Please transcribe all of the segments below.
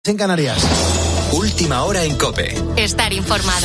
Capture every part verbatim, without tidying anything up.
En Canarias. Última hora en COPE. Estar informado.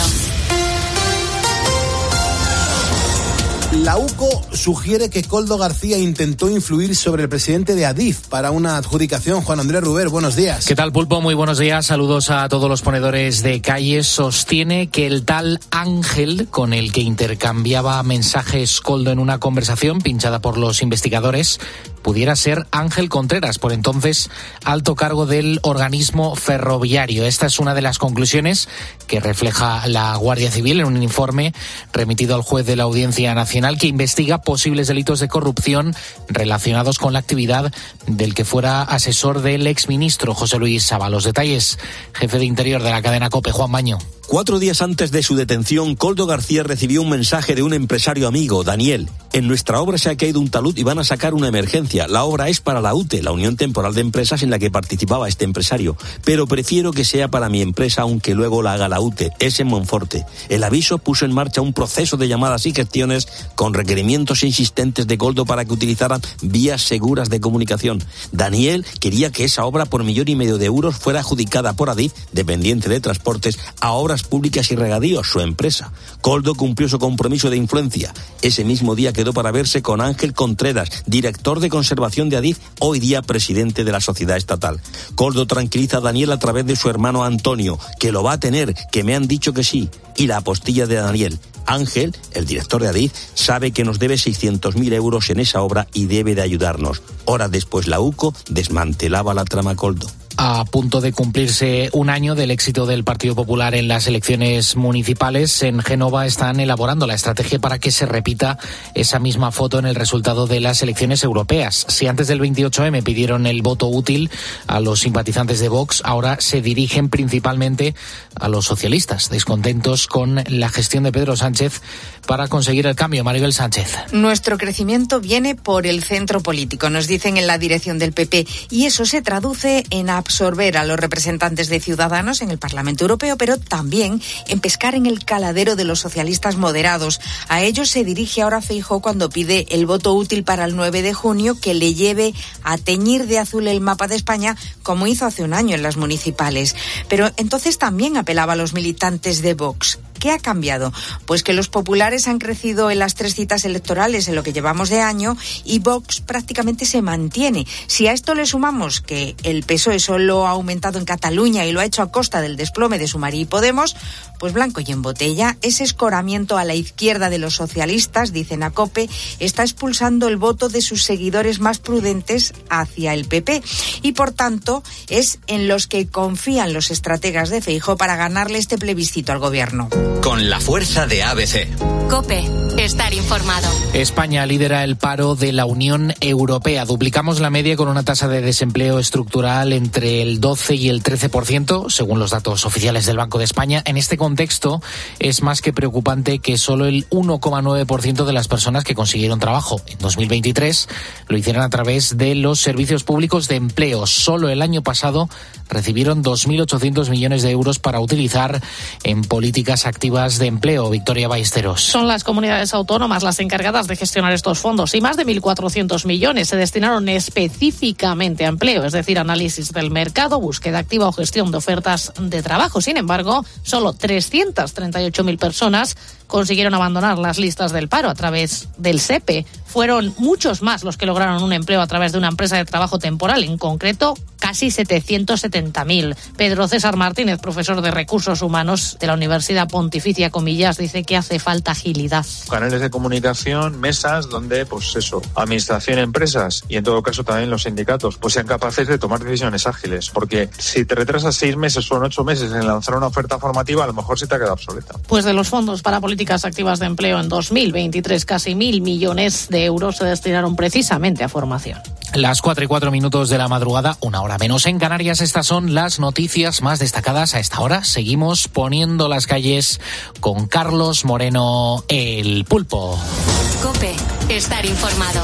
La U C O sugiere que Koldo García intentó influir sobre el presidente de Adif para una adjudicación. Juan Andrés Ruber, buenos días. ¿Qué tal, Pulpo? Muy buenos días. Saludos a todos los ponedores de calles. Sostiene que el tal Ángel, con el que intercambiaba mensajes Koldo en una conversación pinchada por los investigadores, pudiera ser Ángel Contreras, por entonces alto cargo del organismo ferroviario. Esta es una de las conclusiones que refleja la Guardia Civil en un informe remitido al juez de la Audiencia Nacional que investiga posibles delitos de corrupción relacionados con la actividad del que fuera asesor del exministro José Luis Saba. Los detalles, jefe de Interior de la cadena COPE, Juan Baño. Cuatro días antes de su detención, Koldo García recibió un mensaje de un empresario amigo, Daniel. En nuestra obra se ha caído un talud y van a sacar una emergencia. La obra es para la U T E, la Unión Temporal de Empresas en la que participaba este empresario. Pero prefiero que sea para mi empresa, aunque luego la haga la U T E. Es en Monforte. El aviso puso en marcha un proceso de llamadas y gestiones con requerimientos insistentes de Koldo para que utilizaran vías seguras de comunicación. Daniel quería que esa obra por millón y medio de euros fuera adjudicada por Adif, dependiente de transportes, a Obras Públicas y Regadíos, su empresa. Koldo cumplió su compromiso de influencia. Ese mismo día quedó para verse con Ángel Contreras, director de conservación de Adif, hoy día presidente de la sociedad estatal. Koldo tranquiliza a Daniel a través de su hermano Antonio, que lo va a tener, que me han dicho que sí. Y la apostilla de Daniel. Ángel, el director de Adif, sabe que nos debe seiscientos mil euros en esa obra y debe de ayudarnos. Horas después la U C O desmantelaba la trama Koldo. A punto de cumplirse un año del éxito del Partido Popular en las elecciones municipales, en Génova están elaborando la estrategia para que se repita esa misma foto en el resultado de las elecciones europeas. Si antes del veintiocho eme pidieron el voto útil a los simpatizantes de Vox, ahora se dirigen principalmente a los socialistas, descontentos con la gestión de Pedro Sánchez para conseguir el cambio. Maribel Sánchez. Nuestro crecimiento viene por el centro político, nos dicen en la dirección del P P, y eso se traduce en absorber a los representantes de Ciudadanos en el Parlamento Europeo, pero también en pescar en el caladero de los socialistas moderados. A ellos se dirige ahora Feijóo cuando pide el voto útil para el nueve de junio que le lleve a teñir de azul el mapa de España, como hizo hace un año en las municipales. Pero entonces también apelaba a los militantes de Vox. ¿Qué ha cambiado? Pues que los populares han crecido en las tres citas electorales en lo que llevamos de año y Vox prácticamente se mantiene. Si a esto le sumamos que el P S O E solo ha aumentado en Cataluña y lo ha hecho a costa del desplome de Sumar y Podemos, pues blanco y en botella. Ese escoramiento a la izquierda de los socialistas, dicen a COPE, está expulsando el voto de sus seguidores más prudentes hacia el P P y por tanto es en los que confían los estrategas de Feijóo para ganarle este plebiscito al gobierno. Con la fuerza de A B C. COPE. Estar informado. España lidera el paro de la Unión Europea. Duplicamos la media con una tasa de desempleo estructural entre el doce y el trece por ciento, según los datos oficiales del Banco de España. En este contexto, es más que preocupante que solo el uno coma nueve por ciento de las personas que consiguieron trabajo en dos mil veintitrés lo hicieron a través de los servicios públicos de empleo. Solo el año pasado recibieron dos mil ochocientos millones de euros para utilizar en políticas activas de empleo. Victoria Ballesteros. Son las comunidades autónomas las encargadas de gestionar estos fondos y más de mil cuatrocientos millones se destinaron específicamente a empleo, es decir, análisis del mercado, búsqueda activa o gestión de ofertas de trabajo. Sin embargo, solo trescientas treinta y ocho mil personas consiguieron abandonar las listas del paro a través del S E P E. Fueron muchos más los que lograron un empleo a través de una empresa de trabajo temporal, en concreto casi setecientos setenta mil. Pedro César Martínez, profesor de Recursos Humanos de la Universidad Pontificia Comillas, dice que hace falta agilidad. Canales de comunicación, mesas donde, pues eso, administración, empresas y en todo caso también los sindicatos, pues sean capaces de tomar decisiones ágiles, porque si te retrasas seis meses o ocho meses en lanzar una oferta formativa, a lo mejor se te ha quedado obsoleta. Pues de los fondos para políticas activas de empleo en dos mil veintitrés, casi mil millones de euros se destinaron precisamente a formación. Las cuatro y cuatro minutos de la madrugada, una hora menos en Canarias. Estas son las noticias más destacadas a esta hora. Seguimos poniendo las calles con Carlos Moreno, el Pulpo. COPE. Estar informado.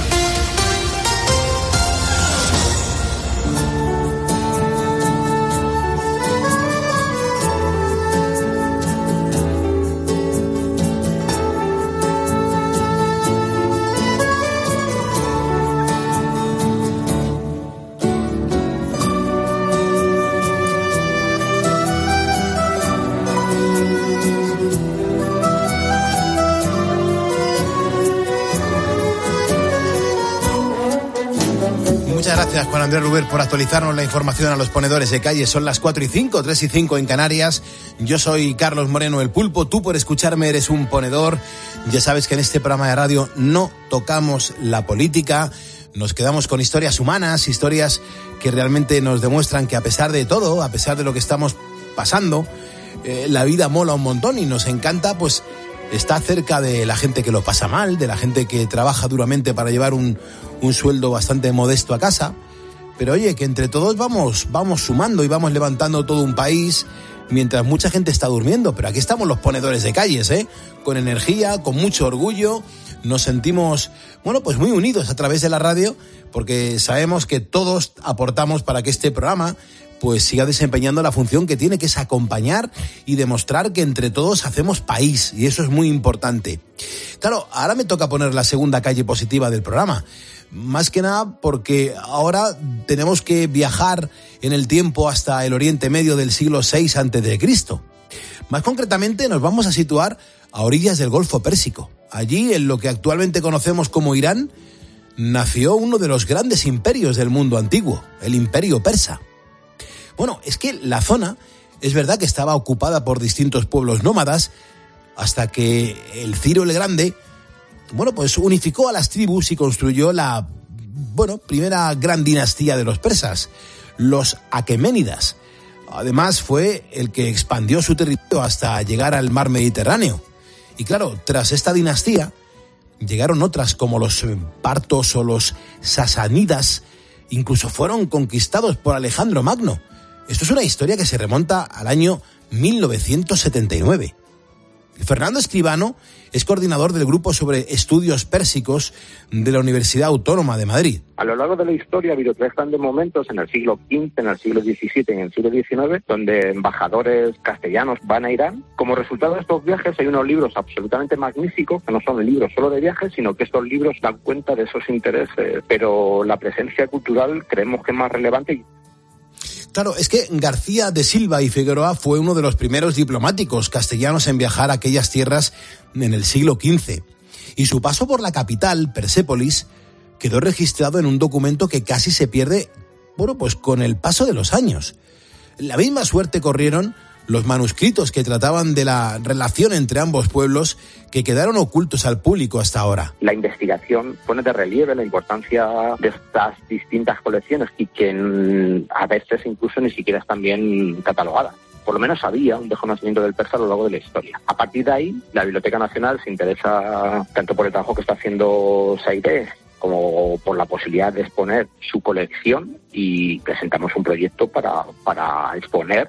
Gracias, Juan Andrés Ruber, por actualizarnos la información a los ponedores de calle. Son las cuatro y cinco, tres y cinco en Canarias. Yo soy Carlos Moreno, el Pulpo. Tú, por escucharme, eres un ponedor. Ya sabes que en este programa de radio no tocamos la política. Nos quedamos con historias humanas, historias que realmente nos demuestran que a pesar de todo, a pesar de lo que estamos pasando, eh, la vida mola un montón y nos encanta, pues, estar cerca de la gente que lo pasa mal, de la gente que trabaja duramente para llevar un, un sueldo bastante modesto a casa. Pero oye, que entre todos vamos, vamos sumando y vamos levantando todo un país mientras mucha gente está durmiendo. Pero aquí estamos los ponedores de calles, ¿eh? Con energía, con mucho orgullo. Nos sentimos, bueno, pues muy unidos a través de la radio, porque sabemos que todos aportamos para que este programa pues siga desempeñando la función que tiene, que es acompañar y demostrar que entre todos hacemos país, y eso es muy importante. Claro, ahora me toca poner la segunda calle positiva del programa, más que nada porque ahora tenemos que viajar en el tiempo hasta el Oriente Medio del siglo seis antes de Cristo. Más concretamente nos vamos a situar a orillas del Golfo Pérsico. Allí, en lo que actualmente conocemos como Irán, nació uno de los grandes imperios del mundo antiguo, el Imperio Persa. Bueno, es que la zona es verdad que estaba ocupada por distintos pueblos nómadas hasta que el Ciro el Grande, bueno, pues unificó a las tribus y construyó la, bueno, primera gran dinastía de los persas, los Aqueménidas. Además, fue el que expandió su territorio hasta llegar al mar Mediterráneo. Y claro, tras esta dinastía llegaron otras como los partos o los sasánidas, incluso fueron conquistados por Alejandro Magno. Esto es una historia que se remonta al año mil novecientos setenta y nueve. Fernando Escribano es coordinador del Grupo sobre Estudios Pérsicos de la Universidad Autónoma de Madrid. A lo largo de la historia ha habido tres grandes momentos, en el siglo quince, en el siglo diecisiete y en el siglo diecinueve, donde embajadores castellanos van a Irán. Como resultado de estos viajes hay unos libros absolutamente magníficos, que no son libros solo de viajes, sino que estos libros dan cuenta de esos intereses, pero la presencia cultural creemos que es más relevante. Claro, es que García de Silva y Figueroa fue uno de los primeros diplomáticos castellanos en viajar a aquellas tierras en el siglo quince. Y su paso por la capital, Persépolis, quedó registrado en un documento que casi se pierde, bueno, pues con el paso de los años. La misma suerte corrieron los manuscritos que trataban de la relación entre ambos pueblos, que quedaron ocultos al público hasta ahora. La investigación pone de relieve la importancia de estas distintas colecciones y que a veces incluso ni siquiera están bien catalogadas. Por lo menos había un desconocimiento del persa a lo largo de la historia. A partir de ahí, la Biblioteca Nacional se interesa tanto por el trabajo que está haciendo Saidé como por la posibilidad de exponer su colección, y presentamos un proyecto para, para exponer.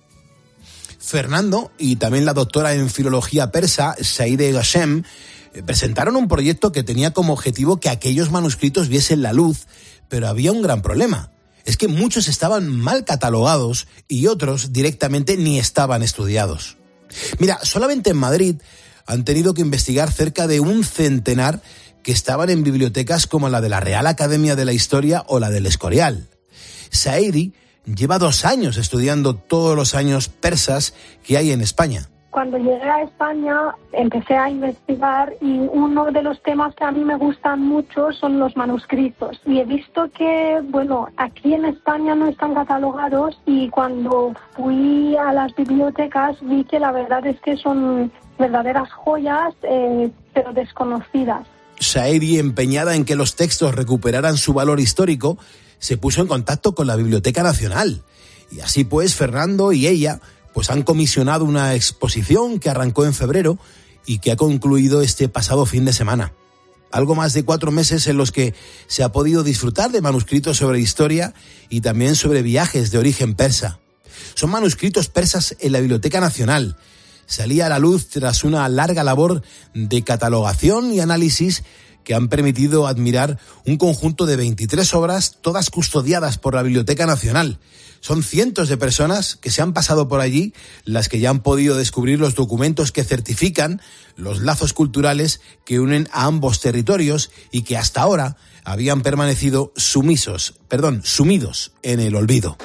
Fernando y también la doctora en filología persa, Saide Gashem, presentaron un proyecto que tenía como objetivo que aquellos manuscritos viesen la luz, pero había un gran problema. Es que muchos estaban mal catalogados y otros directamente ni estaban estudiados. Mira, solamente en Madrid han tenido que investigar cerca de un centenar que estaban en bibliotecas como la de la Real Academia de la Historia o la del Escorial. Saidi lleva dos años estudiando todos los años persas que hay en España. Cuando llegué a España empecé a investigar y uno de los temas que a mí me gustan mucho son los manuscritos. Y he visto que, bueno, aquí en España no están catalogados, y cuando fui a las bibliotecas vi que la verdad es que son verdaderas joyas, eh, pero desconocidas. Saedi, empeñada en que los textos recuperaran su valor histórico, se puso en contacto con la Biblioteca Nacional. Y así pues, Fernando y ella pues han comisionado una exposición que arrancó en febrero y que ha concluido este pasado fin de semana. Algo más de cuatro meses en los que se ha podido disfrutar de manuscritos sobre historia y también sobre viajes de origen persa. Son manuscritos persas en la Biblioteca Nacional. Salía a la luz tras una larga labor de catalogación y análisis que han permitido admirar un conjunto de veintitrés obras, todas custodiadas por la Biblioteca Nacional. Son cientos de personas que se han pasado por allí, las que ya han podido descubrir los documentos que certifican los lazos culturales que unen a ambos territorios y que hasta ahora habían permanecido sumisos, perdón, sumidos en el olvido.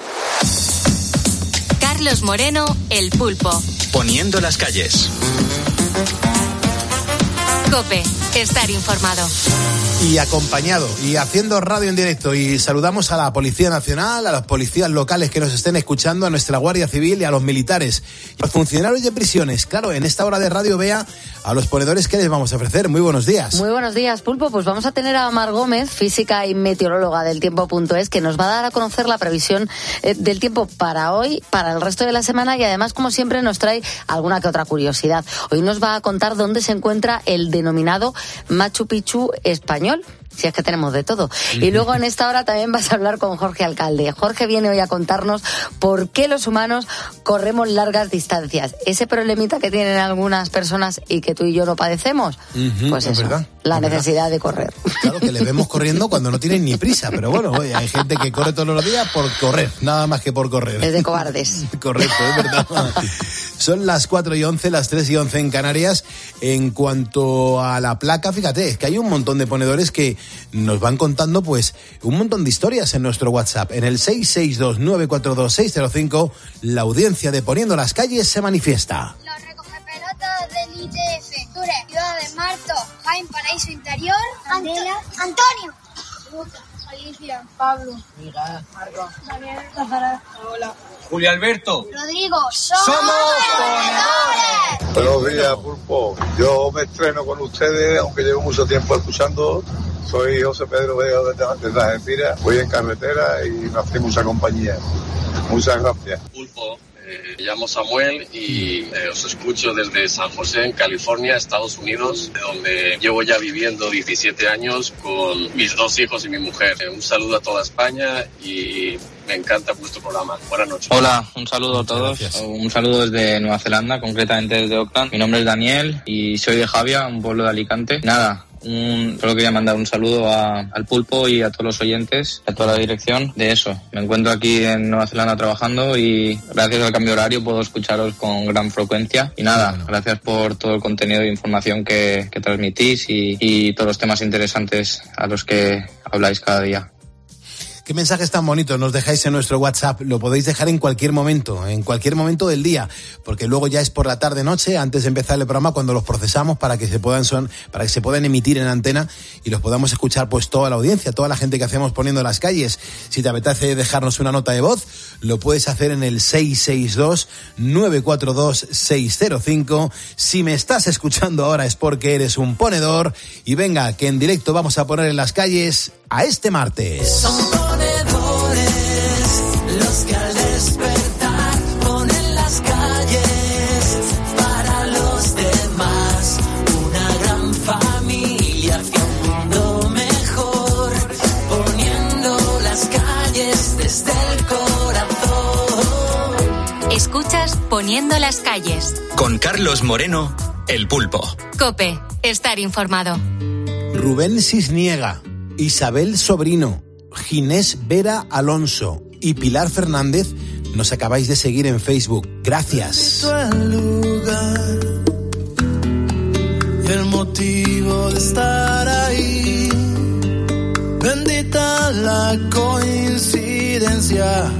Carlos Moreno, El Pulpo. Poniendo las calles. COPE. estar informado. Y acompañado y haciendo radio en directo, y saludamos a la Policía Nacional, a los policías locales que nos estén escuchando, a nuestra Guardia Civil y a los militares, a los funcionarios de prisiones. Claro, en esta hora de Radio Vea, a los ponedores que les vamos a ofrecer. Muy buenos días. Muy buenos días, Pulpo. Pues vamos a tener a Mar Gómez, física y meteoróloga del tiempo punto es, que nos va a dar a conocer la previsión eh, del tiempo para hoy, para el resto de la semana, y además, como siempre, nos trae alguna que otra curiosidad. Hoy nos va a contar dónde se encuentra el denominado Machu Picchu español. Si es que tenemos de todo. Y luego en esta hora también vas a hablar con Jorge Alcalde. Jorge viene hoy a contarnos por qué los humanos corremos largas distancias. Ese problemita que tienen algunas personas y que tú y yo no padecemos, uh-huh, pues eso, verdad, la necesidad verdad. de correr. Claro, que le vemos corriendo cuando no tienen ni prisa, pero bueno, oye, hay gente que corre todos los días por correr, nada más que por correr. Es de cobardes. Correcto, es verdad. Son las cuatro y once, las tres y once en Canarias. En cuanto a la placa, fíjate, es que hay un montón de ponedores que nos van contando pues un montón de historias en nuestro WhatsApp. En el seis seis dos nueve cuatro dos seis cero cinco, la audiencia de Poniendo las Calles se manifiesta. Los recogepelotas del I T F, Ture, Ciudad de Marto, Jaén, Paraíso Interior, Candela, Antonio, Lucas, Alicia, Pablo, Miguel, Marco, Daniel, Zafara, hola, Julio Alberto, Rodrigo, somos, somos ponedores. Buenos días, Pulpo. Yo me estreno con ustedes, aunque llevo mucho tiempo escuchando. Soy José Pedro Vega desde Algeciras. Voy en carretera y me hace mucha compañía. Muchas gracias. Pulpo. Eh, me llamo Samuel y eh, os escucho desde San José, en California, Estados Unidos, donde llevo ya viviendo diecisiete años con mis dos hijos y mi mujer. Eh, un saludo a toda España y me encanta vuestro programa. Buenas noches. Hola, un saludo a todos. Un saludo desde Nueva Zelanda, concretamente desde Auckland. Mi nombre es Daniel y soy de Javia, un pueblo de Alicante. Nada. Un, solo quería mandar un saludo a, al Pulpo y a todos los oyentes, a toda la dirección de eso. Me encuentro aquí en Nueva Zelanda trabajando y gracias al cambio de horario puedo escucharos con gran frecuencia. Y nada, bueno, gracias por todo el contenido de información que, que transmitís y, y todos los temas interesantes a los que habláis cada día. Qué mensajes tan bonitos nos dejáis en nuestro WhatsApp. Lo podéis dejar en cualquier momento, en cualquier momento del día, porque luego ya es por la tarde-noche, antes de empezar el programa, cuando los procesamos para que se puedan son, para que se puedan emitir en antena y los podamos escuchar pues toda la audiencia, toda la gente que hacemos Poniendo las Calles. Si te apetece dejarnos una nota de voz, lo puedes hacer en el seis seis dos nueve cuatro dos seis cero cinco. Si me estás escuchando ahora es porque eres un ponedor. Y venga, que en directo vamos a poner en las calles a este martes. Los que al despertar ponen las calles para los demás, una gran familia hacia un mundo mejor, poniendo las calles desde el corazón. Escuchas Poniendo las Calles con Carlos Moreno, el Pulpo. COPE, estar informado. Rubén Cisniega, Isabel Sobrino, Ginés Vera Alonso y Pilar Fernández nos acabáis de seguir en Facebook. Gracias. El lugar y el motivo de estar ahí. Bendita la coincidencia.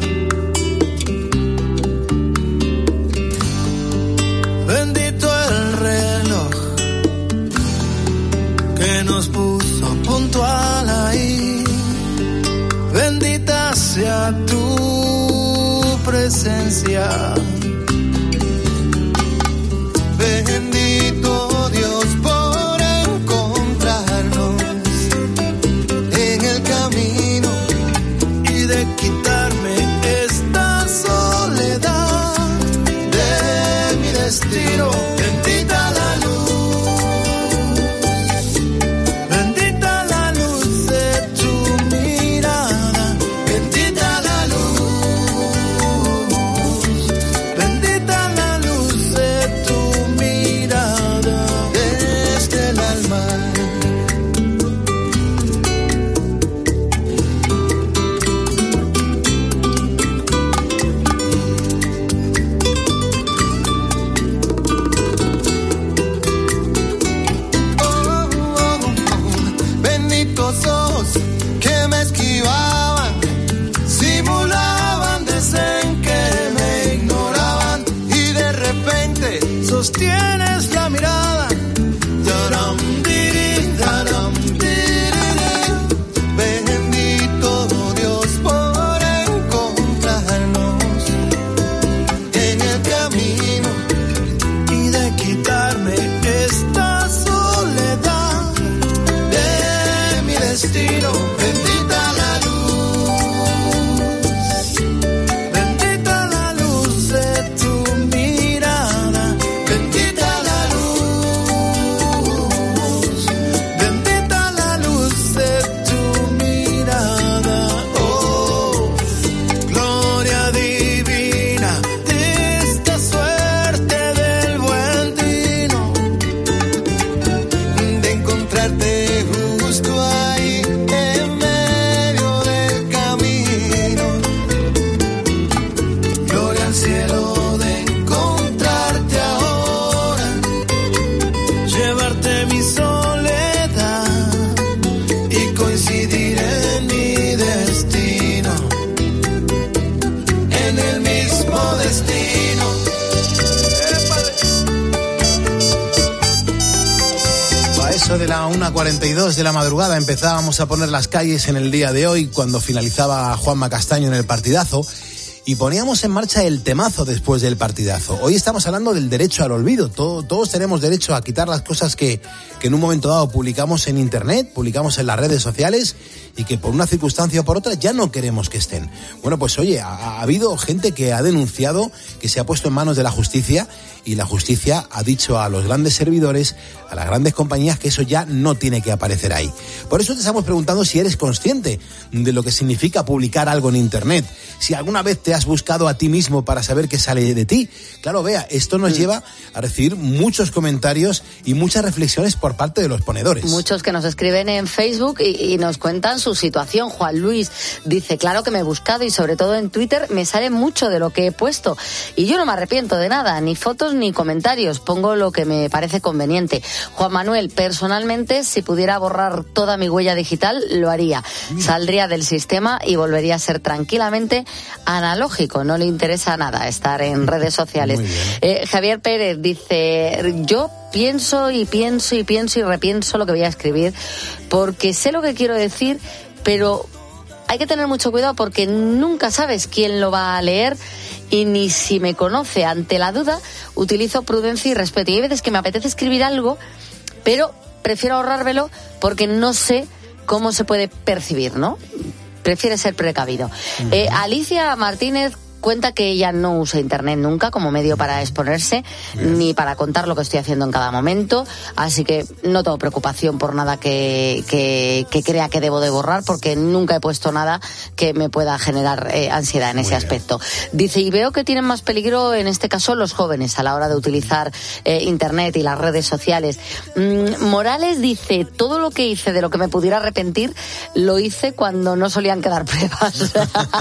Bendito el reloj que nos puso puntual ahí. Bendita sea tu presencia. Bendito Dios por encontrarnos en el camino y de quitarme esta soledad de mi destino. Bendita la luz. Tienes la mirada, taram, diri, la una cuarenta y dos de la madrugada empezábamos a poner las calles en el día de hoy, cuando finalizaba Juanma Castaño en el partidazo, y poníamos en marcha el temazo después del partidazo. Hoy estamos hablando del derecho al olvido. Todo, todos tenemos derecho a quitar las cosas que, que en un momento dado publicamos en internet, publicamos en las redes sociales, y que por una circunstancia o por otra ya no queremos que estén. Bueno, pues oye, ha, ha habido gente que ha denunciado, que se ha puesto en manos de la justicia, y la justicia ha dicho a los grandes servidores, a las grandes compañías, que eso ya no tiene que aparecer ahí. Por eso te estamos preguntando si eres consciente de lo que significa publicar algo en internet. Si alguna vez te has buscado a ti mismo para saber qué sale de ti. Claro, vea, esto nos lleva a recibir muchos comentarios y muchas reflexiones por parte de los ponedores. Muchos que nos escriben en Facebook y, y nos cuentan su situación. Juan Luis dice, claro que me he buscado, y sobre todo en Twitter me sale mucho de lo que he puesto. Y yo no me arrepiento de nada, ni fotos ni comentarios. Pongo lo que me parece conveniente. Juan Manuel, personalmente, si pudiera borrar toda mi huella digital, lo haría. Saldría del sistema y volvería a ser tranquilamente analógico. No le interesa nada estar en redes sociales. Eh, Javier Pérez dice, yo pienso y pienso y pienso y repienso lo que voy a escribir, porque sé lo que quiero decir, pero hay que tener mucho cuidado porque nunca sabes quién lo va a leer, y ni si me conoce. Ante la duda, utilizo prudencia y respeto. Y hay veces que me apetece escribir algo, pero prefiero ahorrármelo porque no sé cómo se puede percibir, ¿no? Prefiere ser precavido. Uh-huh. Eh, Alicia Martínez cuenta que ella no usa internet nunca como medio para exponerse, bien, ni para contar lo que estoy haciendo en cada momento, así que no tengo preocupación por nada que, que, que crea que debo de borrar, porque nunca he puesto nada que me pueda generar eh, ansiedad en Muy ese bien. aspecto. Dice, y veo que tienen más peligro en este caso los jóvenes a la hora de utilizar eh, internet y las redes sociales. Mm, Morales dice, todo lo que hice de lo que me pudiera arrepentir lo hice cuando no solían quedar pruebas.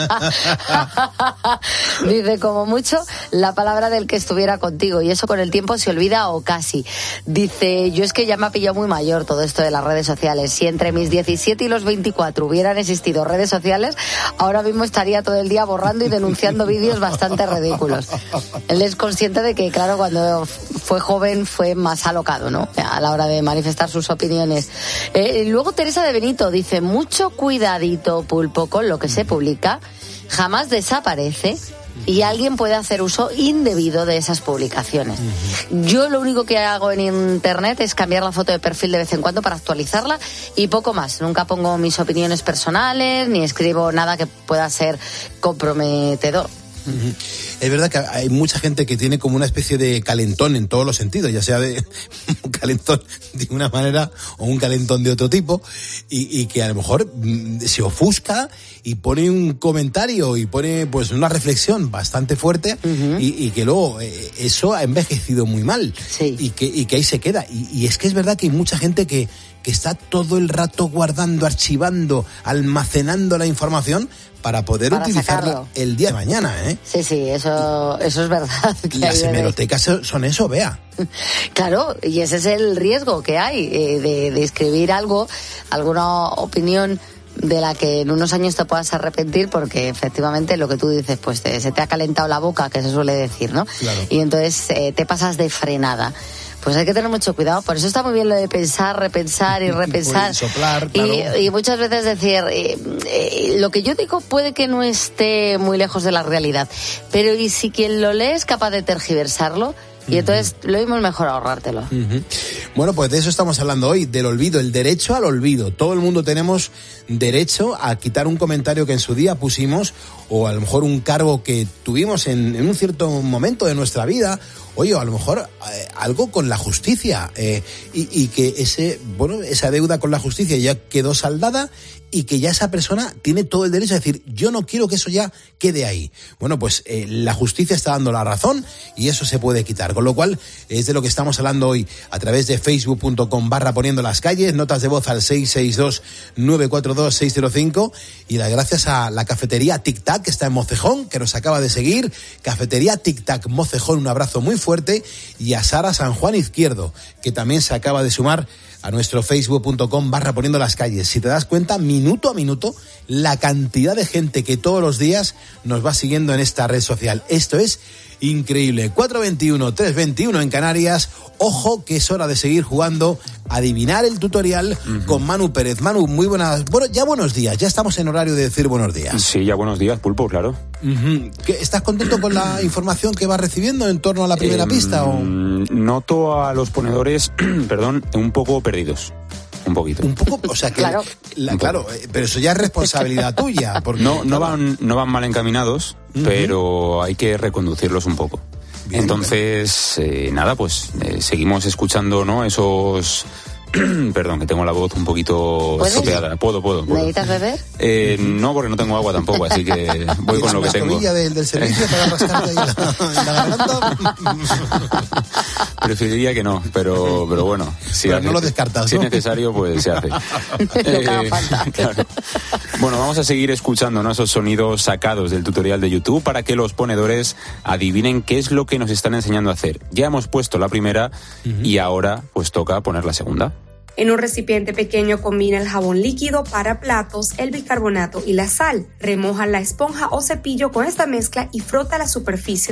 Dice, como mucho, la palabra del que estuviera contigo, y eso con el tiempo se olvida o casi. Dice, yo es que ya me ha pillado muy mayor todo esto de las redes sociales. Si entre mis diecisiete y los veinticuatro hubieran existido redes sociales, ahora mismo estaría todo el día borrando y denunciando vídeos bastante ridículos. Él es consciente de que, claro, cuando fue joven fue más alocado, ¿no?, a la hora de manifestar sus opiniones. Eh, luego Teresa de Benito dice, mucho cuidadito, Pulpo, con lo que se publica. Jamás desaparece y alguien puede hacer uso indebido de esas publicaciones. Yo lo único que hago en internet es cambiar la foto de perfil de vez en cuando para actualizarla, y poco más. Nunca pongo mis opiniones personales ni escribo nada que pueda ser comprometedor. Uh-huh. Es verdad que hay mucha gente que tiene como una especie de calentón en todos los sentidos, ya sea de un calentón de una manera o un calentón de otro tipo, y, y que a lo mejor mm, se ofusca y pone un comentario y pone pues una reflexión bastante fuerte, uh-huh, y, y que luego eh, eso ha envejecido muy mal, sí, y que, y que ahí se queda. Y, y es que es verdad que hay mucha gente que, que está todo el rato guardando, archivando, almacenando la información para poder para utilizarla sacarlo el día de mañana, ¿eh? Sí, sí, eso, eso es verdad. Que las hemerotecas son eso, vea. Claro, y ese es el riesgo que hay, eh, de, de escribir algo, alguna opinión de la que en unos años te puedas arrepentir, porque efectivamente lo que tú dices, pues te, se te ha calentado la boca, que se suele decir, ¿no? Claro. Y entonces eh, te pasas de frenada. Pues hay que tener mucho cuidado. Por eso está muy bien lo de pensar, repensar y repensar. Soplar, claro. y, y muchas veces decir, eh, eh, lo que yo digo puede que no esté muy lejos de la realidad, pero ¿y si quien lo lee es capaz de tergiversarlo? Y entonces lo mismo es mejor ahorrártelo. Uh-huh. Bueno, pues de eso estamos hablando hoy, del olvido, el derecho al olvido. Todo el mundo tenemos derecho a quitar un comentario que en su día pusimos, o a lo mejor un cargo que tuvimos en, en un cierto momento de nuestra vida. Oye, a lo mejor eh, algo con la justicia, eh, y, y que ese, bueno, esa deuda con la justicia ya quedó saldada, y que ya esa persona tiene todo el derecho a decir, yo no quiero que eso ya quede ahí. Bueno, pues eh, la justicia está dando la razón y eso se puede quitar. Con lo cual, es de lo que estamos hablando hoy a través de facebook punto com barra poniendo las calles, notas de voz al seis seis dos, nueve cuatro dos, seis cero cinco, y las gracias a la cafetería Tic Tac, que está en Mocejón, que nos acaba de seguir. Cafetería Tic Tac Mocejón, un abrazo muy fuerte, y a Sara San Juan Izquierdo, que también se acaba de sumar a nuestro facebook punto com barra poniendo las calles. Si te das cuenta, minuto a minuto, la cantidad de gente que todos los días nos va siguiendo en esta red social. Esto es increíble. cuatro veintiuno, tres veintiuno en Canarias. Ojo que es hora de seguir jugando a adivinar el tutorial uh-huh. con Manu Pérez. Manu, muy buenas. Bueno, ya buenos días. Ya estamos en horario de decir buenos días. Sí, ya buenos días, Pulpo, claro. Uh-huh. ¿Estás contento con la información que vas recibiendo en torno a la primera eh, pista? ¿O? Noto a los ponedores, perdón, un poco perdidos. Un poquito. Un poco, o sea que claro, la, claro pero eso ya es responsabilidad tuya. Porque, no, no van, no van mal encaminados, uh-huh. pero hay que reconducirlos un poco. Bien, Entonces, eh, nada, pues eh, seguimos escuchando, ¿no? Esos. Perdón, que tengo la voz un poquito estropeada. Puedo, puedo, puedo. ¿Necesitas beber? Eh, no, porque no tengo agua tampoco, así que voy con lo que tengo. Del, del servicio para rascarte ahí la, la garganta? Preferiría que no, pero, pero bueno. Si, pero hace, no lo descartas, ¿no? Si es necesario, pues se hace. eh, claro. Bueno, vamos a seguir escuchando, ¿no? Esos sonidos sacados del tutorial de YouTube para que los ponedores adivinen qué es lo que nos están enseñando a hacer. Ya hemos puesto la primera uh-huh. y ahora pues toca poner la segunda. En un recipiente pequeño combina el jabón líquido para platos, el bicarbonato y la sal. Remoja la esponja o cepillo con esta mezcla y frota la superficie.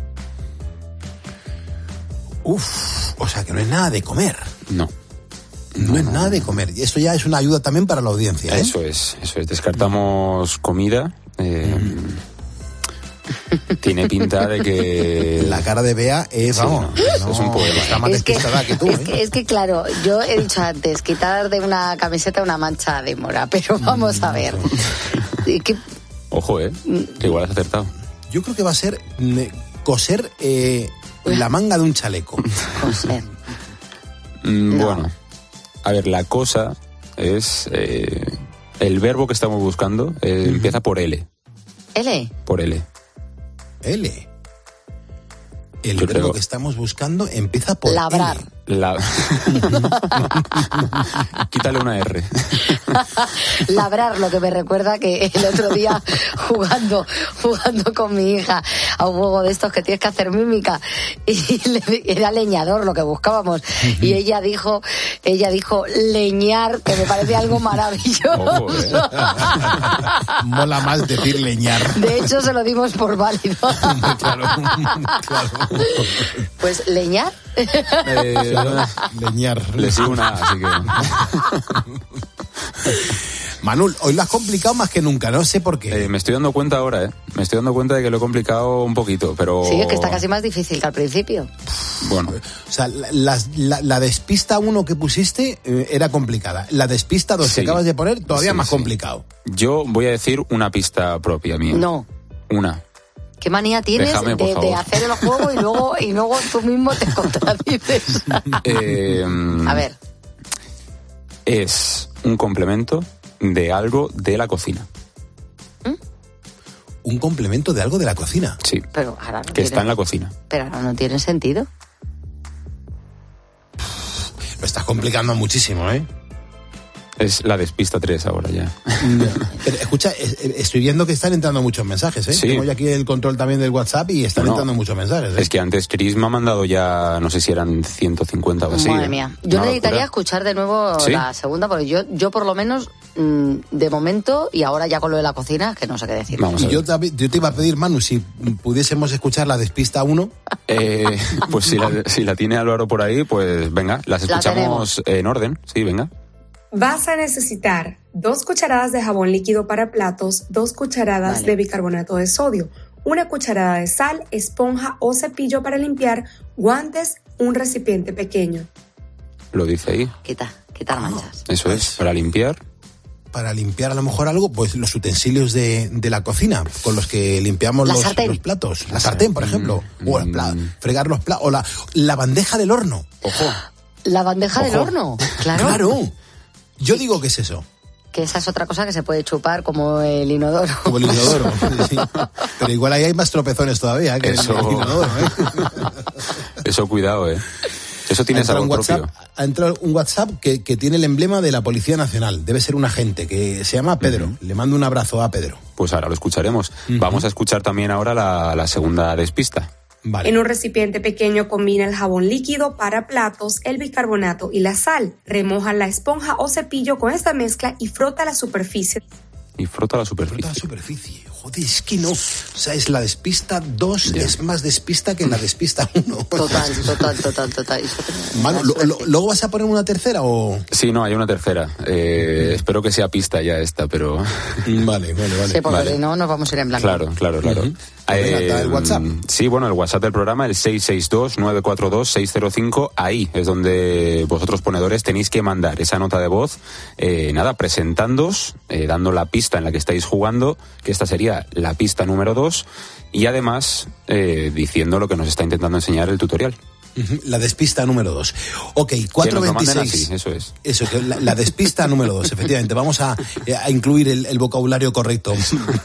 Uf, o sea que no es nada de comer. No. No, no es no. nada de comer. Y esto ya es una ayuda también para la audiencia, ¿eh? Eso es, eso es. Descartamos comida. Eh, mm. Tiene pinta de que... La cara de Bea es, sí, vamos, no, no, es un poema. Está más despistada que tú, es, ¿eh? que, es que, claro, yo he dicho antes, quitar de una camiseta una mancha de mora, pero vamos a ver. ¿Qué? Ojo, ¿eh? Que igual has acertado. Yo creo que va a ser coser eh, la manga de un chaleco. Coser. Mm, no. Bueno, a ver, la cosa es... Eh, el verbo que estamos buscando eh, uh-huh. empieza por L. ¿L? Por L. L. El Yo verbo creo... que estamos buscando empieza por labrar. L. La... Quítale una R. Labrar, lo que me recuerda que el otro día jugando jugando con mi hija a un juego de estos que tienes que hacer mímica y le, era leñador lo que buscábamos uh-huh. y ella dijo ella dijo leñar, que me parece algo maravilloso. Oh, eh. Mola más decir leñar. De hecho se lo dimos por válido. Claro, claro. Pues leñar. Eh, leñar. Le sigo una, así que... Manul, hoy lo has complicado más que nunca, no sé por qué. Eh, me estoy dando cuenta ahora, ¿eh? Me estoy dando cuenta de que lo he complicado un poquito, pero... Sí, es que está casi más difícil que al principio. Bueno. O sea, la, la, la despista uno que pusiste eh, era complicada. La despista dos sí. que acabas de poner, todavía sí, más sí. complicado. Yo voy a decir una pista propia mía. No. Una. ¿Qué manía tienes Déjame, de, de hacer el juego y luego, y luego tú mismo te contradices? eh, a ver. Es un complemento de algo de la cocina. ¿Mm? ¿Un complemento de algo de la cocina? Sí. Pero ahora no que tiene, está en la cocina. Pero ahora no tiene sentido. Lo estás complicando muchísimo, ¿eh? Es la despista tres ahora ya. Pero escucha, estoy viendo que están entrando muchos mensajes, ¿eh? Sí. Tengo ya aquí el control también del WhatsApp y están no, entrando muchos mensajes, ¿eh? Es que antes Chris me ha mandado ya, no sé si eran ciento cincuenta o así. Madre mía. Yo Una necesitaría locura. escuchar de nuevo ¿Sí? la segunda, porque yo, yo por lo menos, mmm, de momento, y ahora ya con lo de la cocina, que no sé qué decir. Vamos y yo te, yo te iba a pedir, Manu, si pudiésemos escuchar la despista uno. Eh, pues si la, si la tiene Álvaro por ahí, pues venga, las escuchamos la en orden. Sí, venga. Vas a necesitar dos cucharadas de jabón líquido para platos, dos cucharadas vale. de bicarbonato de sodio, una cucharada de sal, esponja o cepillo para limpiar, guantes, un recipiente pequeño. Lo dice ahí. Quita, quitar manchas. Eso es, para limpiar. Para limpiar a lo mejor algo, pues los utensilios de, de la cocina, con los que limpiamos los, los platos. La sartén, por ejemplo. Mm, o el pla- fregar los platos. O la, la bandeja del horno. Ojo. La bandeja Ojo. del horno, claro. Claro. Yo digo que es eso. Que esa es otra cosa que se puede chupar como el inodoro. Como el inodoro, sí. Pero igual ahí hay más tropezones todavía que eso... el inodoro, ¿eh? Eso cuidado, ¿eh? Eso tiene sabor propio. Ha entrado un WhatsApp que, que tiene el emblema de la Policía Nacional. Debe ser un agente que se llama Pedro. Uh-huh. Le mando un abrazo a Pedro. Pues ahora lo escucharemos. Uh-huh. Vamos a escuchar también ahora la, la segunda despista. Vale. En un recipiente pequeño combina el jabón líquido para platos, el bicarbonato y la sal. Remoja la esponja o cepillo con esta mezcla y frota la superficie. Y frota la superficie. Frota la superficie. Joder, es que no. O sea, es la despista dos, yeah. Es más despista que la despista uno. Total, total, total, total. Manu, lo, lo, ¿luego vas a poner una tercera o...? Sí, no, hay una tercera. Eh, espero que sea pista ya esta, pero... Vale, vale, vale. Sí, porque vale. si no nos vamos a ir en blanco. Claro, claro, claro. Uh-huh. Eh, ¿El WhatsApp? Sí, bueno, el WhatsApp del programa, el seis seis dos, nueve cuatro dos, seis cero cinco, ahí es donde vosotros ponedores tenéis que mandar esa nota de voz, eh, nada, presentándoos, eh, dando la pista en la que estáis jugando, que esta sería la pista número dos, y además eh, diciendo lo que nos está intentando enseñar el tutorial. La despista número dos. Ok, cuatro veintiséis. Así, eso es. Eso, la, la despista número dos, efectivamente. Vamos a, a incluir el, el vocabulario correcto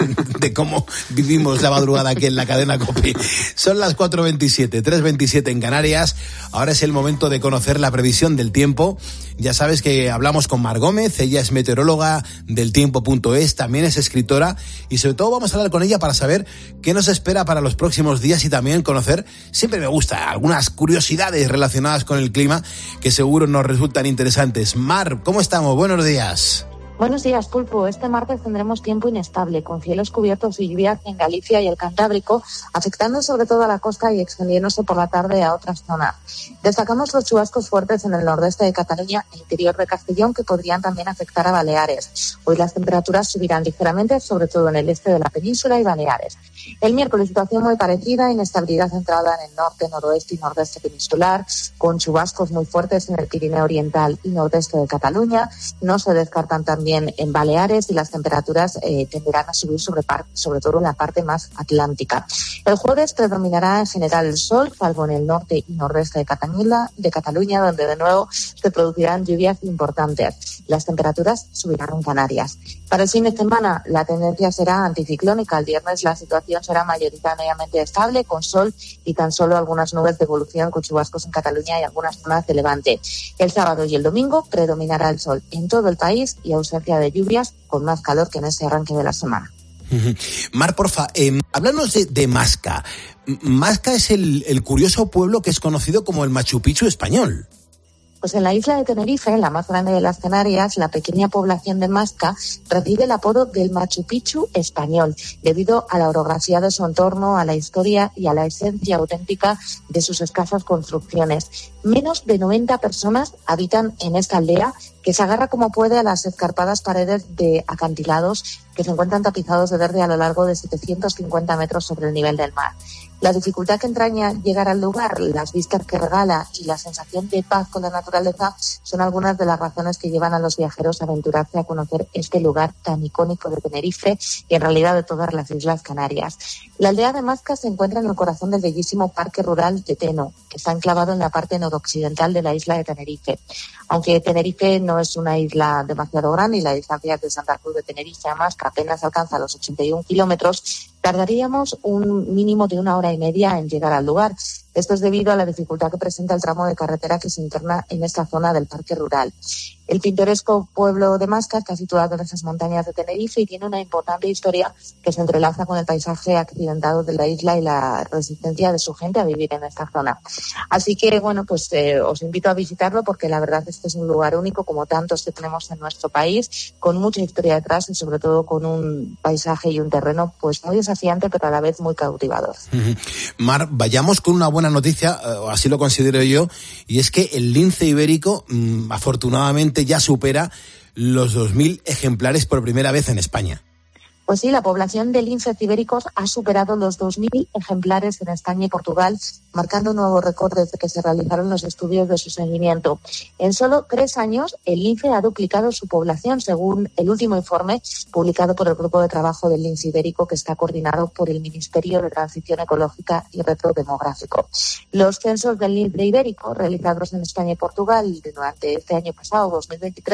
de cómo vivimos la madrugada aquí en la cadena COPE. Son las cuatro veintisiete, tres veintisiete en Canarias. Ahora es el momento de conocer la previsión del tiempo. Ya sabes que hablamos con Mar Gómez, ella es meteoróloga del tiempo punto es, también es escritora y sobre todo vamos a hablar con ella para saber qué nos espera para los próximos días y también conocer, siempre me gusta, algunas curiosidades relacionadas con el clima que seguro nos resultan interesantes. Mar, ¿cómo estamos? Buenos días. Buenos días, Pulpo. Este martes tendremos tiempo inestable, con cielos cubiertos y lluvias en Galicia y el Cantábrico, afectando sobre todo a la costa y extendiéndose por la tarde a otras zonas. Destacamos los chubascos fuertes en el nordeste de Cataluña e interior de Castellón, que podrían también afectar a Baleares. Hoy las temperaturas subirán ligeramente, sobre todo en el este de la península y Baleares. El miércoles situación muy parecida, inestabilidad centrada en el norte, noroeste y nordeste peninsular, con chubascos muy fuertes en el Pirineo Oriental y nordeste de Cataluña. No se descartan también en Baleares y las temperaturas eh, tenderán a subir sobre, par- sobre todo en la parte más atlántica. El jueves predominará en general el sol, salvo en el norte y nordeste de Cataluña, de Cataluña, donde de nuevo se producirán lluvias importantes. Las temperaturas subirán en Canarias. Para el fin de semana la tendencia será anticiclónica. El viernes la situación será mayoritariamente estable, con sol y tan solo algunas nubes de evolución con chubascos en Cataluña y algunas zonas de Levante. El sábado y el domingo predominará el sol en todo el país y ausencia de lluvias, con más calor que en ese arranque de la semana. Uh-huh. Mar, porfa, eh, háblanos de, de Masca. Masca es el, el curioso pueblo que es conocido como el Machu Picchu español. Pues en la isla de Tenerife, la más grande de las Canarias, la pequeña población de Masca recibe el apodo del Machu Picchu español, debido a la orografía de su entorno, a la historia y a la esencia auténtica de sus escasas construcciones. Menos de noventa personas habitan en esta aldea, que se agarra como puede a las escarpadas paredes de acantilados que se encuentran tapizados de verde a lo largo de setecientos cincuenta metros sobre el nivel del mar. La dificultad que entraña llegar al lugar, las vistas que regala y la sensación de paz con la naturaleza son algunas de las razones que llevan a los viajeros a aventurarse a conocer este lugar tan icónico de Tenerife y en realidad de todas las Islas Canarias. La aldea de Masca se encuentra en el corazón del bellísimo Parque Rural de Teno, que está enclavado en la parte noroccidental de la isla de Tenerife. Aunque Tenerife no es una isla demasiado grande y la distancia de Santa Cruz de Tenerife a Masca apenas alcanza los ochenta y un kilómetros, tardaríamos un mínimo de una hora y media en llegar al lugar. Esto es debido a la dificultad que presenta el tramo de carretera que se interna en esta zona del parque rural. El pintoresco pueblo de Masca está situado en esas montañas de Tenerife y tiene una importante historia que se entrelaza con el paisaje accidentado de la isla y la resistencia de su gente a vivir en esta zona. Así que, bueno, pues eh, os invito a visitarlo porque la verdad este es un lugar único como tantos que tenemos en nuestro país, con mucha historia detrás y sobre todo con un paisaje y un terreno pues muy desafiante pero a la vez muy cautivador. Uh-huh. Mar, vayamos con una buena noticia, o así lo considero yo, y es que el lince ibérico mmm, afortunadamente ya supera los dos mil ejemplares por primera vez en España. Pues sí, la población de linces ibéricos ha superado los dos mil ejemplares en España y Portugal, marcando un nuevo récord desde que se realizaron los estudios de su seguimiento. En solo tres años, el lince ha duplicado su población, según el último informe publicado por el Grupo de Trabajo del Lince Ibérico, que está coordinado por el Ministerio de Transición Ecológica y Reto Demográfico. Los censos del lince ibérico, realizados en España y Portugal durante este año pasado, dos mil veintitrés,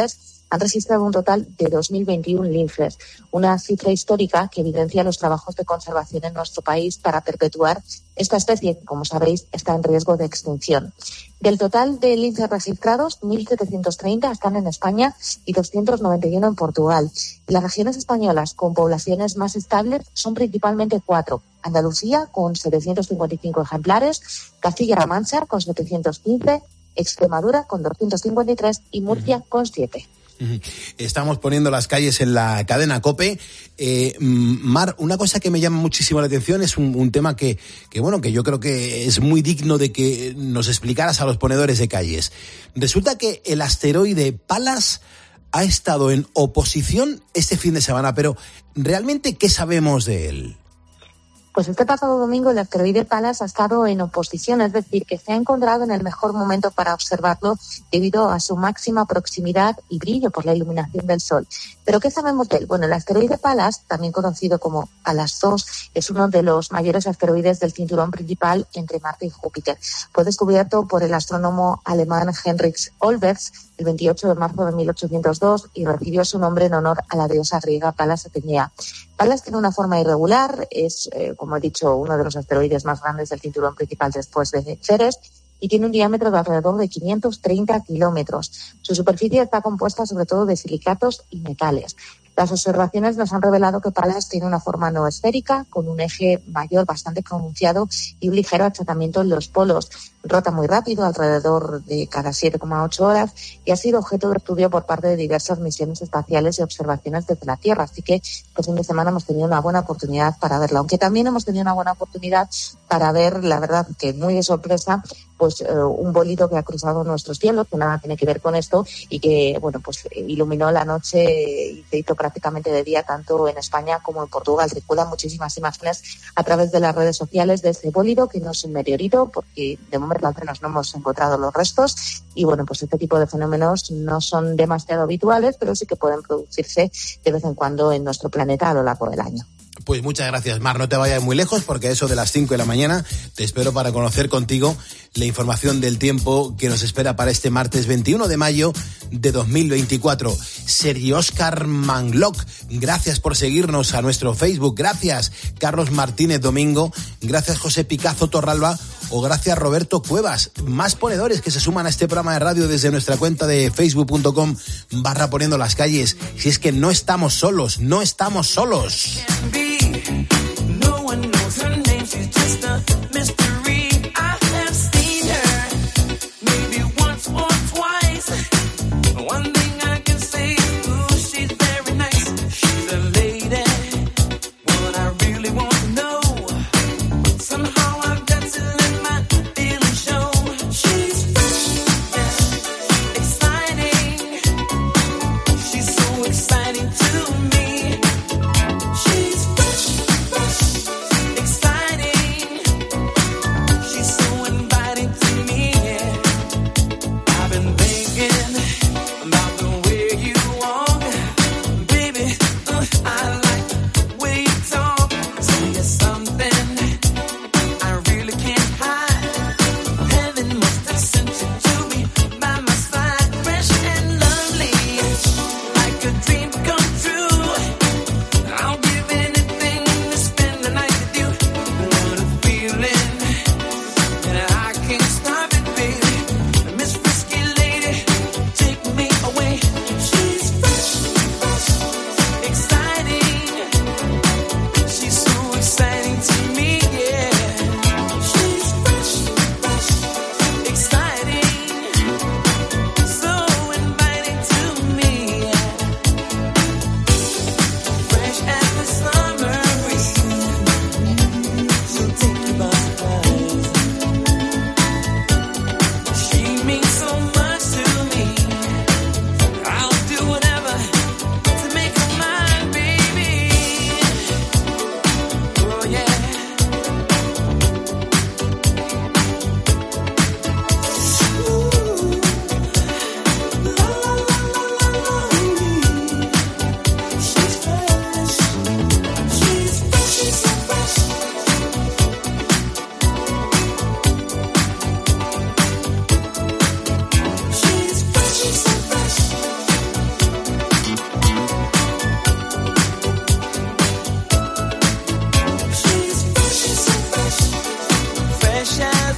han registrado un total de dos mil veintiuno linces, una cifra histórica que evidencia los trabajos de conservación en nuestro país para perpetuar esta especie que, como sabéis, está en riesgo de extinción. Del total de linces registrados, mil setecientos treinta están en España y doscientos noventa y uno en Portugal. Las regiones españolas con poblaciones más estables son principalmente cuatro. Andalucía con setecientos cincuenta y cinco ejemplares, Castilla-La Mancha con setecientos quince, Extremadura con doscientos cincuenta y tres y Murcia uh-huh. con siete. Estamos poniendo las calles en la cadena COPE. Eh, Mar, una cosa que me llama muchísimo la atención es un, un tema que, que, bueno, que yo creo que es muy digno de que nos explicaras a los ponedores de calles. Resulta que el asteroide Pallas ha estado en oposición este fin de semana, pero ¿realmente qué sabemos de él? Pues este pasado domingo el asteroide Pallas ha estado en oposición, es decir, que se ha encontrado en el mejor momento para observarlo debido a su máxima proximidad y brillo por la iluminación del Sol. ¿Pero qué sabemos de él? Bueno, el asteroide Pallas, también conocido como Pallas dos, es uno de los mayores asteroides del cinturón principal entre Marte y Júpiter. Fue descubierto por el astrónomo alemán Heinrich Olbers el veintiocho de marzo de mil ochocientos dos y recibió su nombre en honor a la diosa griega Palas Atenea. Pallas tiene una forma irregular, es, eh, como he dicho, uno de los asteroides más grandes del cinturón principal después de Ceres, y tiene un diámetro de alrededor de quinientos treinta kilómetros. Su superficie está compuesta sobre todo de silicatos y metales. Las observaciones nos han revelado que Pallas tiene una forma no esférica, con un eje mayor bastante pronunciado y un ligero achatamiento en los polos. Rota muy rápido, alrededor de cada siete coma ocho horas, y ha sido objeto de estudio por parte de diversas misiones espaciales y observaciones desde la Tierra. Así que este fin de semana hemos tenido una buena oportunidad para verla, aunque también hemos tenido una buena oportunidad para ver, la verdad que muy de sorpresa, pues eh, un bólido que ha cruzado nuestros cielos, que nada tiene que ver con esto, y que, bueno, pues iluminó la noche y se hizo prácticamente de día tanto en España como en Portugal. Circulan muchísimas imágenes a través de las redes sociales de este bólido, que no es un meteorito, porque de momento al menos no hemos encontrado los restos, y bueno, pues este tipo de fenómenos no son demasiado habituales, pero sí que pueden producirse de vez en cuando en nuestro planeta a lo largo del año. Pues muchas gracias, Mar. No te vayas muy lejos, porque a eso de las cinco de la mañana te espero para conocer contigo la información del tiempo que nos espera para este martes veintiuno de mayo de dos mil veinticuatro. Sergio Óscar Manglock, gracias por seguirnos a nuestro Facebook. Gracias, Carlos Martínez Domingo. Gracias, José Picazo Torralba. O gracias, Roberto Cuevas. Más ponedores que se suman a este programa de radio desde nuestra cuenta de facebook.com barra poniendo las calles. Si es que no estamos solos, no estamos solos.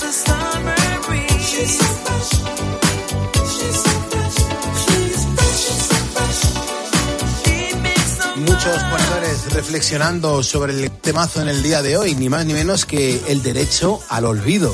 Muchos ponedores reflexionando sobre el temazo en el día de hoy, ni más ni menos que el derecho al olvido.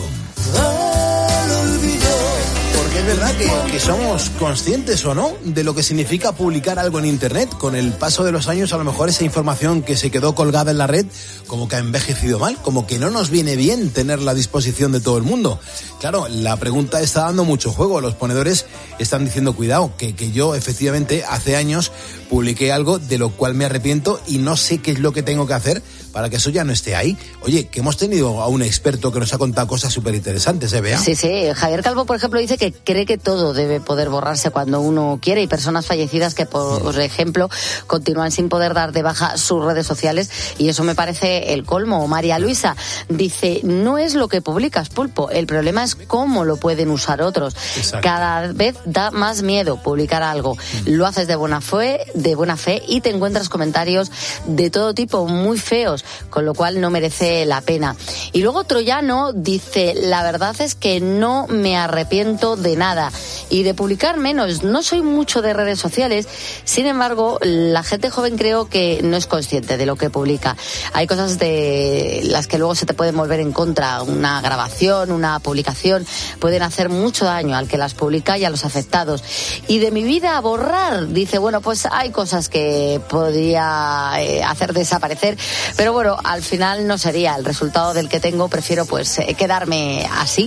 Porque es verdad que, que somos conscientes o no de lo que significa publicar algo en Internet. Con el paso de los años, a lo mejor esa información que se quedó colgada en la red como que ha envejecido mal, como que no nos viene bien tenerla a disposición de todo el mundo. Claro, la pregunta está dando mucho juego. Los ponedores están diciendo, cuidado, que, que yo efectivamente hace años publiqué algo de lo cual me arrepiento y no sé qué es lo que tengo que hacer para que eso ya no esté ahí. Oye, que hemos tenido a un experto que nos ha contado cosas súper interesantes, ¿eh, Bea? Sí, sí. Javier Calvo, por ejemplo, dice que cree que todo debe poder borrarse cuando uno quiere. Y personas fallecidas que, por ejemplo, continúan sin poder dar de baja sus redes sociales, y eso me parece el colmo. María Luisa dice, no es lo que publicas, Pulpo, el problema es cómo lo pueden usar otros. Exacto. Cada vez da más miedo publicar algo. Lo haces de buena fe, de buena fe y te encuentras comentarios de todo tipo muy feos, con lo cual no merece la pena. Y luego Troyano dice, la verdad es que no me arrepiento de nada y de publicar menos. No soy mucho de redes sociales, sin embargo, la gente joven creo que no es consciente de lo que publica. Hay cosas de las que luego se te pueden volver en contra. Una grabación, una publicación pueden hacer mucho daño al que las publica y a los afectados. Y de mi vida a borrar, dice, bueno, pues hay cosas que podría eh, hacer desaparecer, pero bueno, al final no sería el resultado del que tengo. Prefiero pues eh, quedarme así.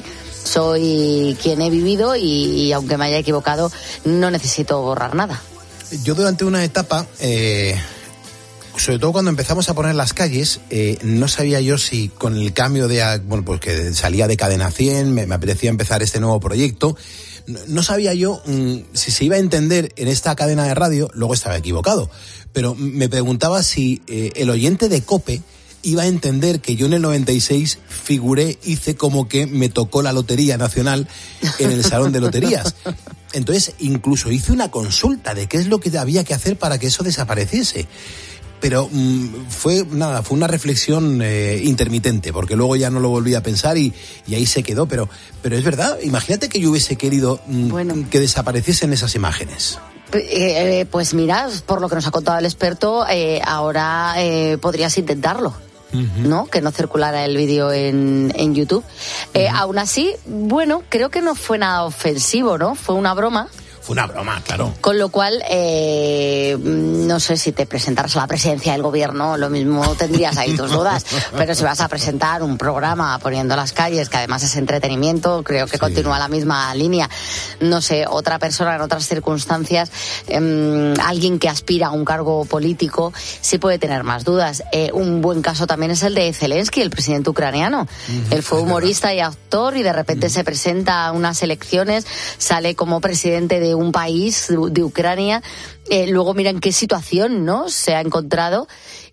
Soy quien he vivido y, y aunque me haya equivocado, no necesito borrar nada. Yo durante una etapa, eh, sobre todo cuando empezamos a poner las calles, eh, no sabía yo si con el cambio de, bueno, pues que salía de Cadena cien, me, me apetecía empezar este nuevo proyecto. No, no sabía yo mmm, si se iba a entender en esta cadena de radio, luego estaba equivocado, pero me preguntaba si eh, el oyente de COPE iba a entender que yo en el noventa y seis figuré, hice como que me tocó la Lotería Nacional en el Salón de Loterías. Entonces, incluso hice una consulta de qué es lo que había que hacer para que eso desapareciese. Pero mmm, fue nada, fue una reflexión eh, intermitente, porque luego ya no lo volví a pensar y, y ahí se quedó. Pero, pero es verdad, imagínate que yo hubiese querido mmm, bueno. que desapareciesen esas imágenes. Eh, pues mira, por lo que nos ha contado el experto, eh, ahora eh, podrías intentarlo. Uh-huh. ¿No? Que no circulara el vídeo en, en YouTube. Uh-huh. Eh, aún así, bueno, creo que no fue nada ofensivo, ¿no? Fue una broma. Fue una broma, claro. Con lo cual, eh, no sé si te presentaras a la presidencia del gobierno, lo mismo tendrías ahí tus dudas. Pero si vas a presentar un programa poniendo las calles, que además es entretenimiento, creo que sí. Continúa la misma línea. No sé, otra persona en otras circunstancias, eh, alguien que aspira a un cargo político, sí puede tener más dudas. Eh, un buen caso también es el de Zelensky, el presidente ucraniano. Uh-huh. Él fue humorista y actor y de repente uh-huh. se presenta a unas elecciones, sale como presidente de un país, de Ucrania, eh, luego mira en qué situación, ¿no?, se ha encontrado,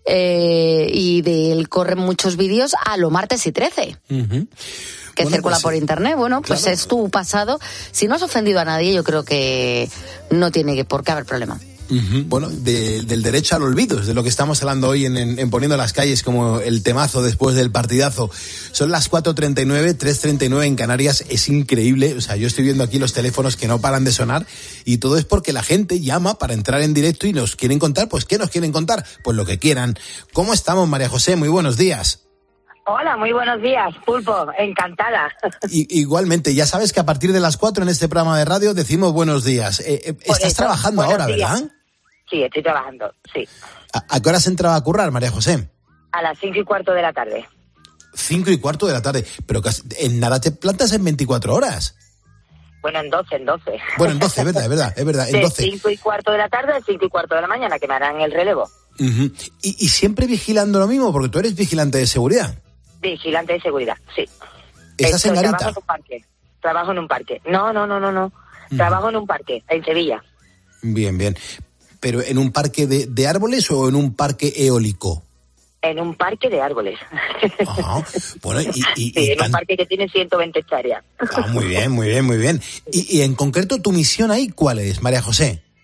eh, y de él corren muchos vídeos a lo martes y trece. Uh-huh. Que bueno, circula pues, por internet. Bueno, pues claro. Es tu pasado. Si no has ofendido a nadie, yo creo que no tiene por qué haber problema. Uh-huh. Bueno, de, del derecho al olvido, es de lo que estamos hablando hoy en, en, en Poniendo las Calles, como el temazo después del partidazo. Son las cuatro treinta y nueve, tres treinta y nueve en Canarias. Es increíble, o sea, yo estoy viendo aquí los teléfonos que no paran de sonar y todo es porque la gente llama para entrar en directo y nos quieren contar, pues ¿qué nos quieren contar? Pues lo que quieran. ¿Cómo estamos, María José? Muy buenos días. Hola, muy buenos días, Pulpo, encantada. Y, igualmente, ya sabes que a partir de las cuatro en este programa de radio decimos buenos días. Eh, eh, estás eso, trabajando ahora, días. ¿Verdad? Sí, estoy trabajando, sí. ¿A, ¿A qué hora has entrado a currar, María José? A las cinco y cuarto de la tarde. Cinco y cuarto de la tarde, pero en nada te plantas en veinticuatro horas. Bueno, en doce, en doce. Bueno, en doce, es verdad, es verdad, es verdad, en doce. De cinco y cuarto de la tarde a cinco y cuarto de la mañana, que me harán el relevo. Uh-huh. ¿Y, y siempre vigilando lo mismo? Porque tú eres vigilante de seguridad. Vigilante de seguridad, sí. ¿Estás en Garita? Trabajo en un parque. Trabajo en un parque. No, no, no, no, no. Uh-huh. Trabajo en un parque, en Sevilla. Bien, bien. ¿Pero en un parque de, de árboles o en un parque eólico? En un parque de árboles. Ah, bueno, y, y, sí, y en tan... un parque que tiene ciento veinte hectáreas. Ah, muy bien, muy bien, muy bien. Y, y en concreto, ¿tu misión ahí cuál es, María José?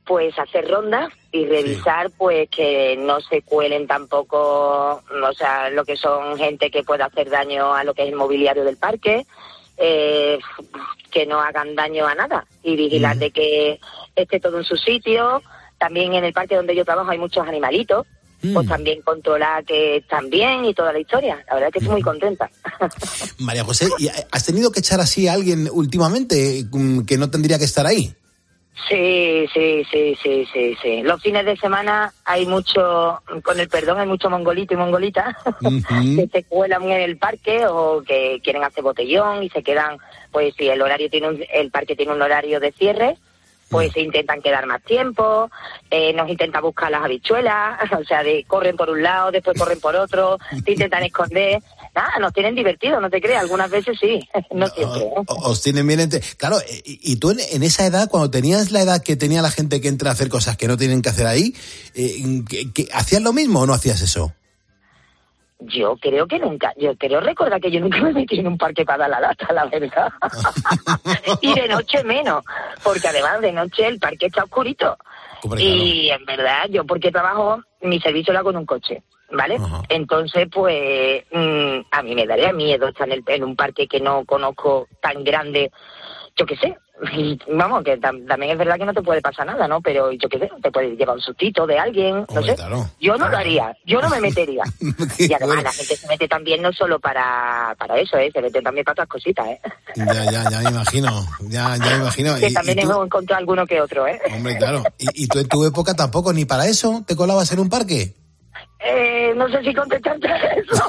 pues hacer rondas y revisar, sí. pues que no se cuelen tampoco, o sea, lo que son gente que pueda hacer daño a lo que es el mobiliario del parque, eh, que no hagan daño a nada y vigilar mm. de que esté todo en su sitio. También en el parque donde yo trabajo hay muchos animalitos, mm. pues también controlar que están bien y toda la historia. La verdad es que estoy muy contenta. María José, ¿has tenido que echar así a alguien últimamente que no tendría que estar ahí? Sí, sí, sí, sí, sí, sí. Los fines de semana hay mucho, con el perdón, hay mucho mongolito y mongolita uh-huh. que se cuelan en el parque o que quieren hacer botellón y se quedan, pues si el horario tiene un, el parque tiene un horario de cierre, pues se intentan quedar más tiempo, eh, nos intentan buscar las habichuelas, o sea, de corren por un lado, después corren por otro, se intentan esconder. Nada, nos tienen divertidos, no te creas, algunas veces sí, no siempre. ¿eh? Os tienen bien... Ente... Claro, y, y tú en, en esa edad, cuando tenías la edad que tenía la gente que entra a hacer cosas que no tienen que hacer ahí, eh, ¿que, que, ¿hacías lo mismo o no hacías eso? Yo creo que nunca, yo creo recordar que yo nunca me metí en un parque para dar la lata, la verdad. Y de noche menos, porque además de noche el parque está oscurito. Y en verdad, yo porque trabajo, mi servicio lo hago en un coche, ¿vale? Uh-huh. Entonces, pues, mmm, a mí me daría miedo estar en, el, en un parque que no conozco tan grande, yo qué sé. Y, vamos, que tam- también es verdad que no te puede pasar nada, ¿no? Pero yo qué sé, te puede llevar un sustito de alguien, no Hombre, sé. Claro, yo no claro. lo haría, yo no me metería. Y además bueno. la gente se mete también no solo para, para eso, ¿eh? Se mete también para otras cositas, ¿eh? Ya, ya, ya me imagino, ya, ya me imagino. Que y, también y tú... hemos encontrado alguno que otro, ¿eh? Hombre, claro. ¿Y, y tú en tu época tampoco, ni para eso, te colabas en un parque? Eh, no sé si contestarte a eso.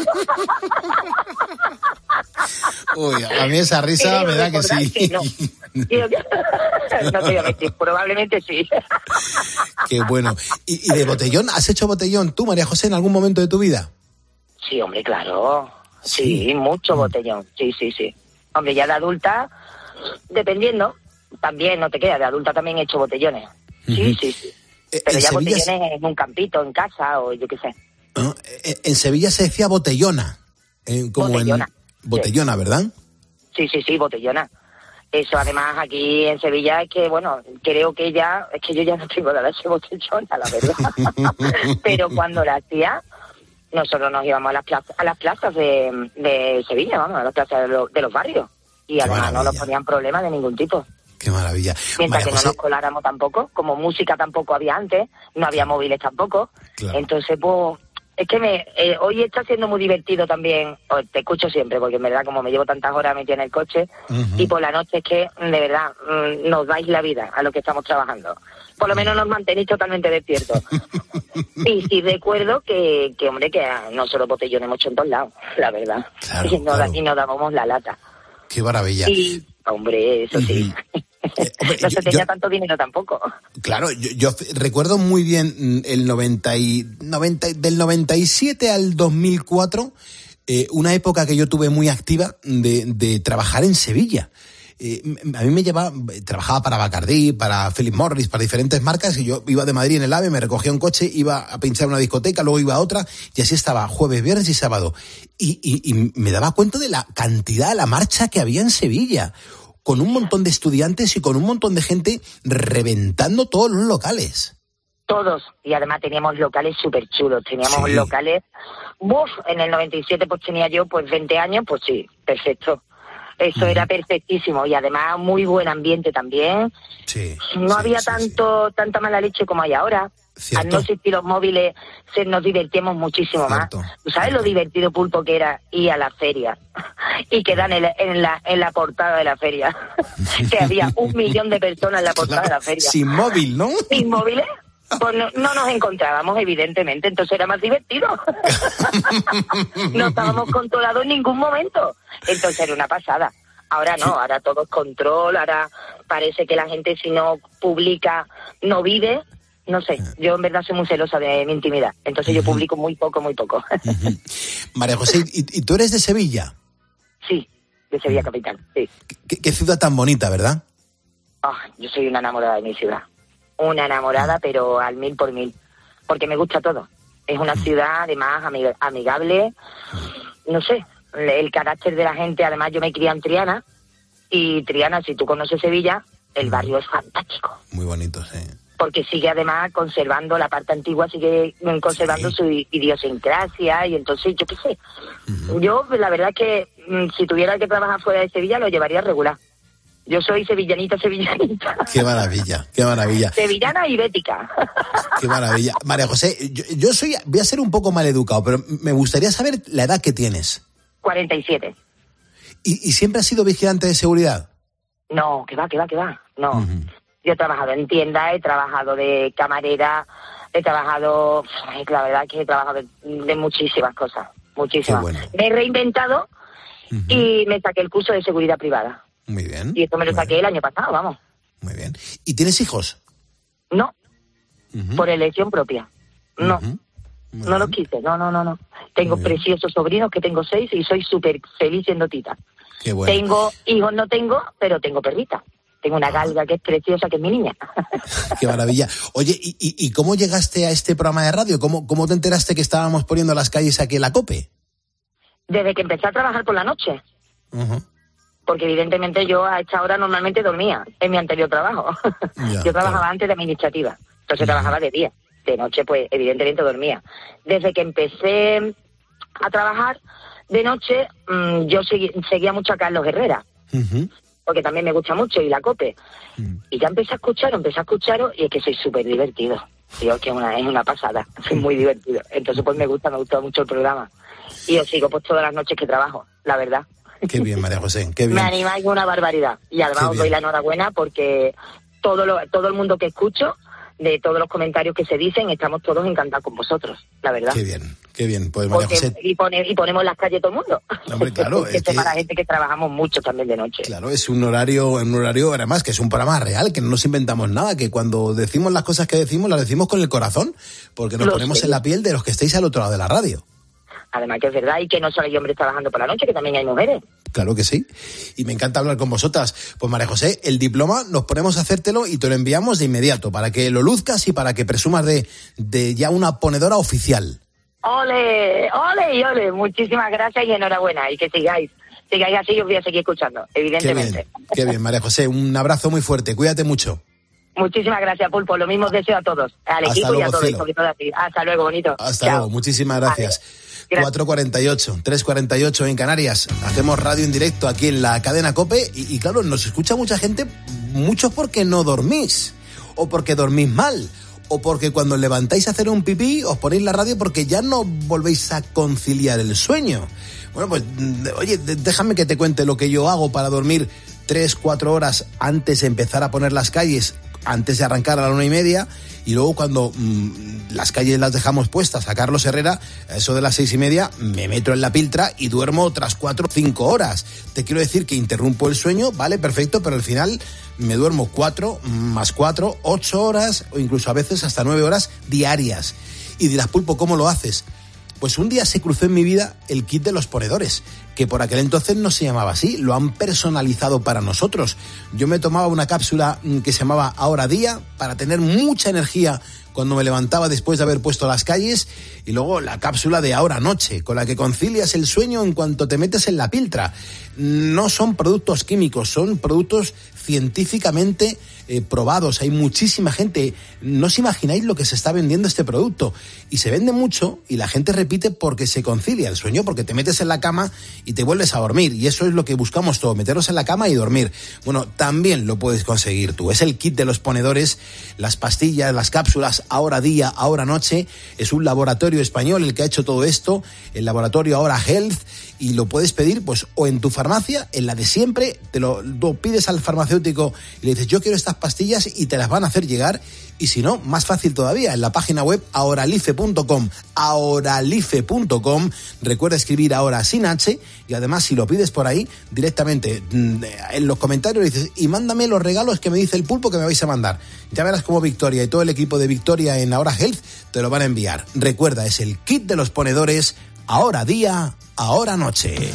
Uy, a mí esa risa Creo me da que sí. Que no. No te voy a mentir, probablemente sí. Qué bueno. ¿Y, ¿Y de botellón? ¿Has hecho botellón tú, María José, en algún momento de tu vida? Sí, hombre, claro. Sí, sí mucho botellón. Sí, sí, sí. Hombre, ya de adulta, dependiendo, también no te queda. De adulta también he hecho botellones. Sí, uh-huh. sí, sí. Pero ya Sevilla... botellones en un campito, en casa o yo qué sé. ¿No? En Sevilla se decía botellona. Eh, como botellona. En... Botellona, sí. ¿Verdad? Sí, sí, sí, botellona. Eso, además, aquí en Sevilla es que, bueno, creo que ya, es que yo ya no tengo nada de ese botellona, la verdad. Pero cuando la hacía, nosotros nos íbamos a las plazas, a las plazas de, de Sevilla, vamos, a las plazas de, lo, de los barrios. Y Qué además maravilla. No nos ponían problemas de ningún tipo. Qué maravilla. Mientras María que José... no nos coláramos tampoco, como música tampoco había antes, no había móviles tampoco. Claro. Entonces, pues, es que me eh, hoy está siendo muy divertido también, oh, te escucho siempre, porque en verdad como me llevo tantas horas metida en el coche, uh-huh. y por la noche es que, de verdad, mmm, nos dais la vida a lo que estamos trabajando. Por lo menos nos mantenéis totalmente despiertos. Y sí recuerdo que, que, hombre, que nosotros botellones hemos hecho en todos lados, la verdad. Claro, y, nos, claro. y nos dábamos la lata. Qué maravilla. Y, hombre, eso sí. Uh-huh. Eh, hombre, no se tenía yo, tanto dinero tampoco. Claro, yo, yo recuerdo muy bien el noventa y, noventa, del noventa y siete al dos mil cuatro, eh, una época que yo tuve muy activa de, de trabajar en Sevilla. Eh, a mí me llevaba, trabajaba para Bacardí, para Philip Morris, para diferentes marcas, y yo iba de Madrid en el AVE, me recogía un coche, iba a pinchar una discoteca, luego iba a otra, y así estaba jueves, viernes y sábado. Y, y, y me daba cuenta de la cantidad, la marcha que había en Sevilla, con un montón de estudiantes y con un montón de gente reventando todos los locales. Todos, y además teníamos locales súper chulos, teníamos sí. locales, ¡buf! En el noventa y siete pues tenía yo pues veinte años, pues sí, perfecto. Eso uh-huh. era perfectísimo, y además muy buen ambiente también. Sí, no sí, había sí, tanto sí. tanta mala leche como hay ahora. Cierto. Al no existir los móviles, se nos divertíamos muchísimo Cierto. Más. ¿Tú sabes Cierto. Lo divertido, Pulpo, que era ir a la feria y quedar en, en, la, en la portada de la feria? Que había un millón de personas en la portada claro, de la feria. Sin móvil, ¿no? Sin móviles. Pues no, no nos encontrábamos, evidentemente, entonces era más divertido. No estábamos controlados en ningún momento. Entonces era una pasada. Ahora no, ahora todo es control, ahora parece que la gente si no publica no vive. No sé, yo en verdad soy muy celosa de mi intimidad, entonces uh-huh. yo publico muy poco, muy poco. Uh-huh. María José, ¿y, ¿y tú eres de Sevilla? Sí, de Sevilla uh-huh. capital, sí. ¿Qué, qué ciudad tan bonita, ¿verdad? Oh, yo soy una enamorada de mi ciudad. Una enamorada, uh-huh. pero al mil por mil, porque me gusta todo. Es una uh-huh. ciudad, además, amig- amigable, uh-huh. no sé, el carácter de la gente. Además, yo me crié en Triana, y Triana, si tú conoces Sevilla, el uh-huh. barrio es fantástico. Muy bonito, sí. porque sigue además conservando, la parte antigua sigue conservando sí. su idiosincrasia, y entonces, yo qué sé, uh-huh. yo la verdad es que si tuviera que trabajar fuera de Sevilla lo llevaría regular. Yo soy sevillanita, sevillanita. Qué maravilla, qué maravilla. Sevillana y bética. Qué maravilla. María José, yo, yo soy, voy a ser un poco mal educado, pero me gustaría saber la edad que tienes. cuarenta y siete. ¿Y, y siempre has sido vigilante de seguridad? No, que va, que va, que va. No. Uh-huh. Yo he trabajado en tiendas, he trabajado de camarera, he trabajado, la verdad que he trabajado de, de muchísimas cosas, muchísimas. Bueno. Me he reinventado uh-huh. y me saqué el curso de seguridad privada. Muy bien. Y esto me lo saqué el año pasado, vamos. Muy bien. ¿Y tienes hijos? No, uh-huh. por elección propia. No, uh-huh. no bien. Los quise, no, no, no, no. Tengo preciosos sobrinos, que tengo seis, y soy súper feliz siendo tita. Qué bueno. Tengo hijos, no tengo, pero tengo perrita. Tengo una galga que es preciosa, que es mi niña. Qué maravilla. Oye, ¿y, y, y cómo llegaste a este programa de radio? ¿Cómo, cómo te enteraste que estábamos poniendo las calles aquí en la COPE? Desde que empecé a trabajar por la noche. Uh-huh. Porque evidentemente yo a esta hora normalmente dormía en mi anterior trabajo. Ya, yo trabajaba claro. antes de administrativa, entonces uh-huh. trabajaba de día. De noche, pues evidentemente dormía. Desde que empecé a trabajar de noche, mmm, yo segui- seguía mucho a Carlos Herrera. Uh-huh. Porque también me gusta mucho, y la COPE. Uh-huh. Y ya empecé a escuchar, empecé a escucharos, y es que soy súper divertido. Digo que una, es una pasada, soy muy divertido. Entonces pues me gusta, me gusta mucho el programa. Y os sigo pues todas las noches que trabajo, la verdad. Qué bien, María José, qué bien. Me animáis una barbaridad. Y además os doy la enhorabuena porque todo lo, todo el mundo que escucho, de todos los comentarios que se dicen, estamos todos encantados con vosotros, la verdad. Qué bien, qué bien. Pues María porque, José... y, pone, y ponemos en las calles todo el mundo. Hombre, claro. es que es para gente que trabajamos mucho también de noche. Claro, es un horario, un horario además que es un programa real, que no nos inventamos nada, que cuando decimos las cosas que decimos, las decimos con el corazón, porque nos lo ponemos sé. en la piel de los que estáis al otro lado de la radio. Además que es verdad, y que no solo hay hombres trabajando por la noche, que también hay mujeres. Claro que sí, y me encanta hablar con vosotras. Pues María José, el diploma nos ponemos a hacértelo y te lo enviamos de inmediato, para que lo luzcas y para que presumas de, de ya una ponedora oficial. ¡Ole! ¡Ole y ole! Muchísimas gracias y enhorabuena, y que sigáis. Sigáis así, os voy a seguir escuchando, evidentemente. Qué bien, qué bien, María José, un abrazo muy fuerte, cuídate mucho. Muchísimas gracias, Pulpo, lo mismo deseo a todos, al Hasta equipo luego, y a todos, cielo. sobre todo a ti. Hasta luego, bonito. Hasta Chao. luego, muchísimas gracias. cuatro cuarenta y ocho, tres cuarenta y ocho en Canarias. Hacemos radio en directo aquí en la cadena COPE y, y claro, nos escucha mucha gente, muchos porque no dormís, o porque dormís mal, o porque cuando levantáis a hacer un pipí os ponéis la radio porque ya no volvéis a conciliar el sueño. Bueno, pues, oye, déjame que te cuente lo que yo hago para dormir tres, cuatro horas antes de empezar a poner las calles, antes de arrancar a la una y media, y luego cuando mmm, las calles las dejamos puestas a Carlos Herrera, a eso de las seis y media, me meto en la piltra y duermo otras cuatro o cinco horas. Te quiero decir que interrumpo el sueño, vale, perfecto, pero al final me duermo cuatro más cuatro, ocho horas, o incluso a veces hasta nueve horas diarias. Y dirás, Pulpo, ¿cómo lo haces? Pues un día se cruzó en mi vida el kit de los ponedores, que por aquel entonces no se llamaba así, lo han personalizado para nosotros. Yo me tomaba una cápsula que se llamaba Ahora Día para tener mucha energía cuando me levantaba después de haber puesto las calles, y luego la cápsula de Ahora Noche, con la que concilias el sueño en cuanto te metes en la piltra. No son productos químicos, son productos científicamente eh, probados. Hay muchísima gente, no os imagináis lo que se está vendiendo este producto, y se vende mucho y la gente repite porque se concilia el sueño, porque te metes en la cama y te vuelves a dormir, y eso es lo que buscamos todos, meternos en la cama y dormir. Bueno, también lo puedes conseguir tú, es el kit de los ponedores, las pastillas, las cápsulas Ahora Día, Ahora Noche. Es un laboratorio español el que ha hecho todo esto, el laboratorio Ahora Health, y lo puedes pedir pues o en tu farmacia, en la de siempre, te lo, lo pides al farmacéutico y le dices yo quiero estas pastillas y te las van a hacer llegar, y si no, más fácil todavía, en la página web ahoralife punto com, ahoralife punto com, recuerda escribir ahora sin H, y además si lo pides por ahí, directamente en los comentarios dices, y mándame los regalos que me dice el Pulpo que me vais a mandar. Ya verás cómo Victoria y todo el equipo de Victoria en Ahora Health te lo van a enviar. Recuerda, es el kit de los ponedores, Ahora Día, Ahora Noche.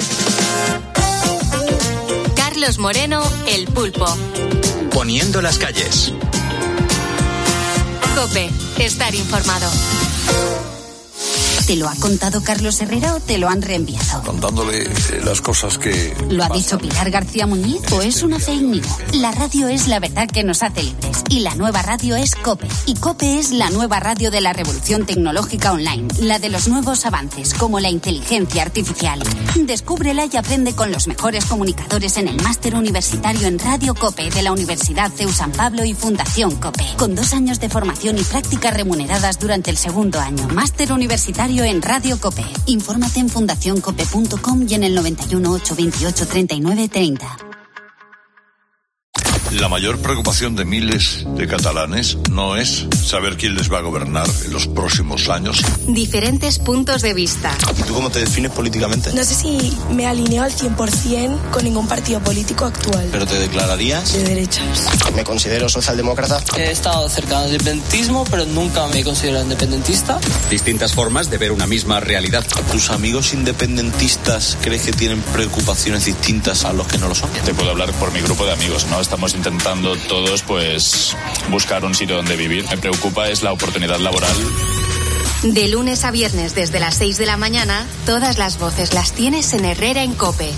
Carlos Moreno, el Pulpo. Poniendo las calles. COPE, estar informado. ¿Te lo ha contado Carlos Herrera o te lo han reenviado? Contándole eh, las cosas que... ¿Lo ha dicho Pilar García Muñiz o es una fake news? La radio es la verdad que nos hace libres y la nueva radio es COPE. Y COPE es la nueva radio de la revolución tecnológica online, la de los nuevos avances como la inteligencia artificial. Descúbrela y aprende con los mejores comunicadores en el máster universitario en Radio COPE de la Universidad C E U San Pablo y Fundación COPE, con dos años de formación y prácticas remuneradas durante el segundo año. Máster universitario en Radio COPE. Infórmate en fundación cope punto com y en el noventa y uno, ochocientos veintiocho, treinta y nueve treinta. La mayor preocupación de miles de catalanes no es saber quién les va a gobernar en los próximos años. Diferentes puntos de vista. ¿Y tú cómo te defines políticamente? No sé si me alineo al cien por ciento con ningún partido político actual. ¿Pero te declararías? De derechas. Me considero socialdemócrata. He estado cerca del independentismo, pero nunca me considero independentista. Distintas formas de ver una misma realidad. ¿Tus amigos independentistas crees que tienen preocupaciones distintas a los que no lo son? Te puedo hablar por mi grupo de amigos, ¿no? Estamos intentando todos, pues, buscar un sitio donde vivir. Me preocupa es la oportunidad laboral. De lunes a viernes desde las seis de la mañana, todas las voces las tienes en Herrera en COPE.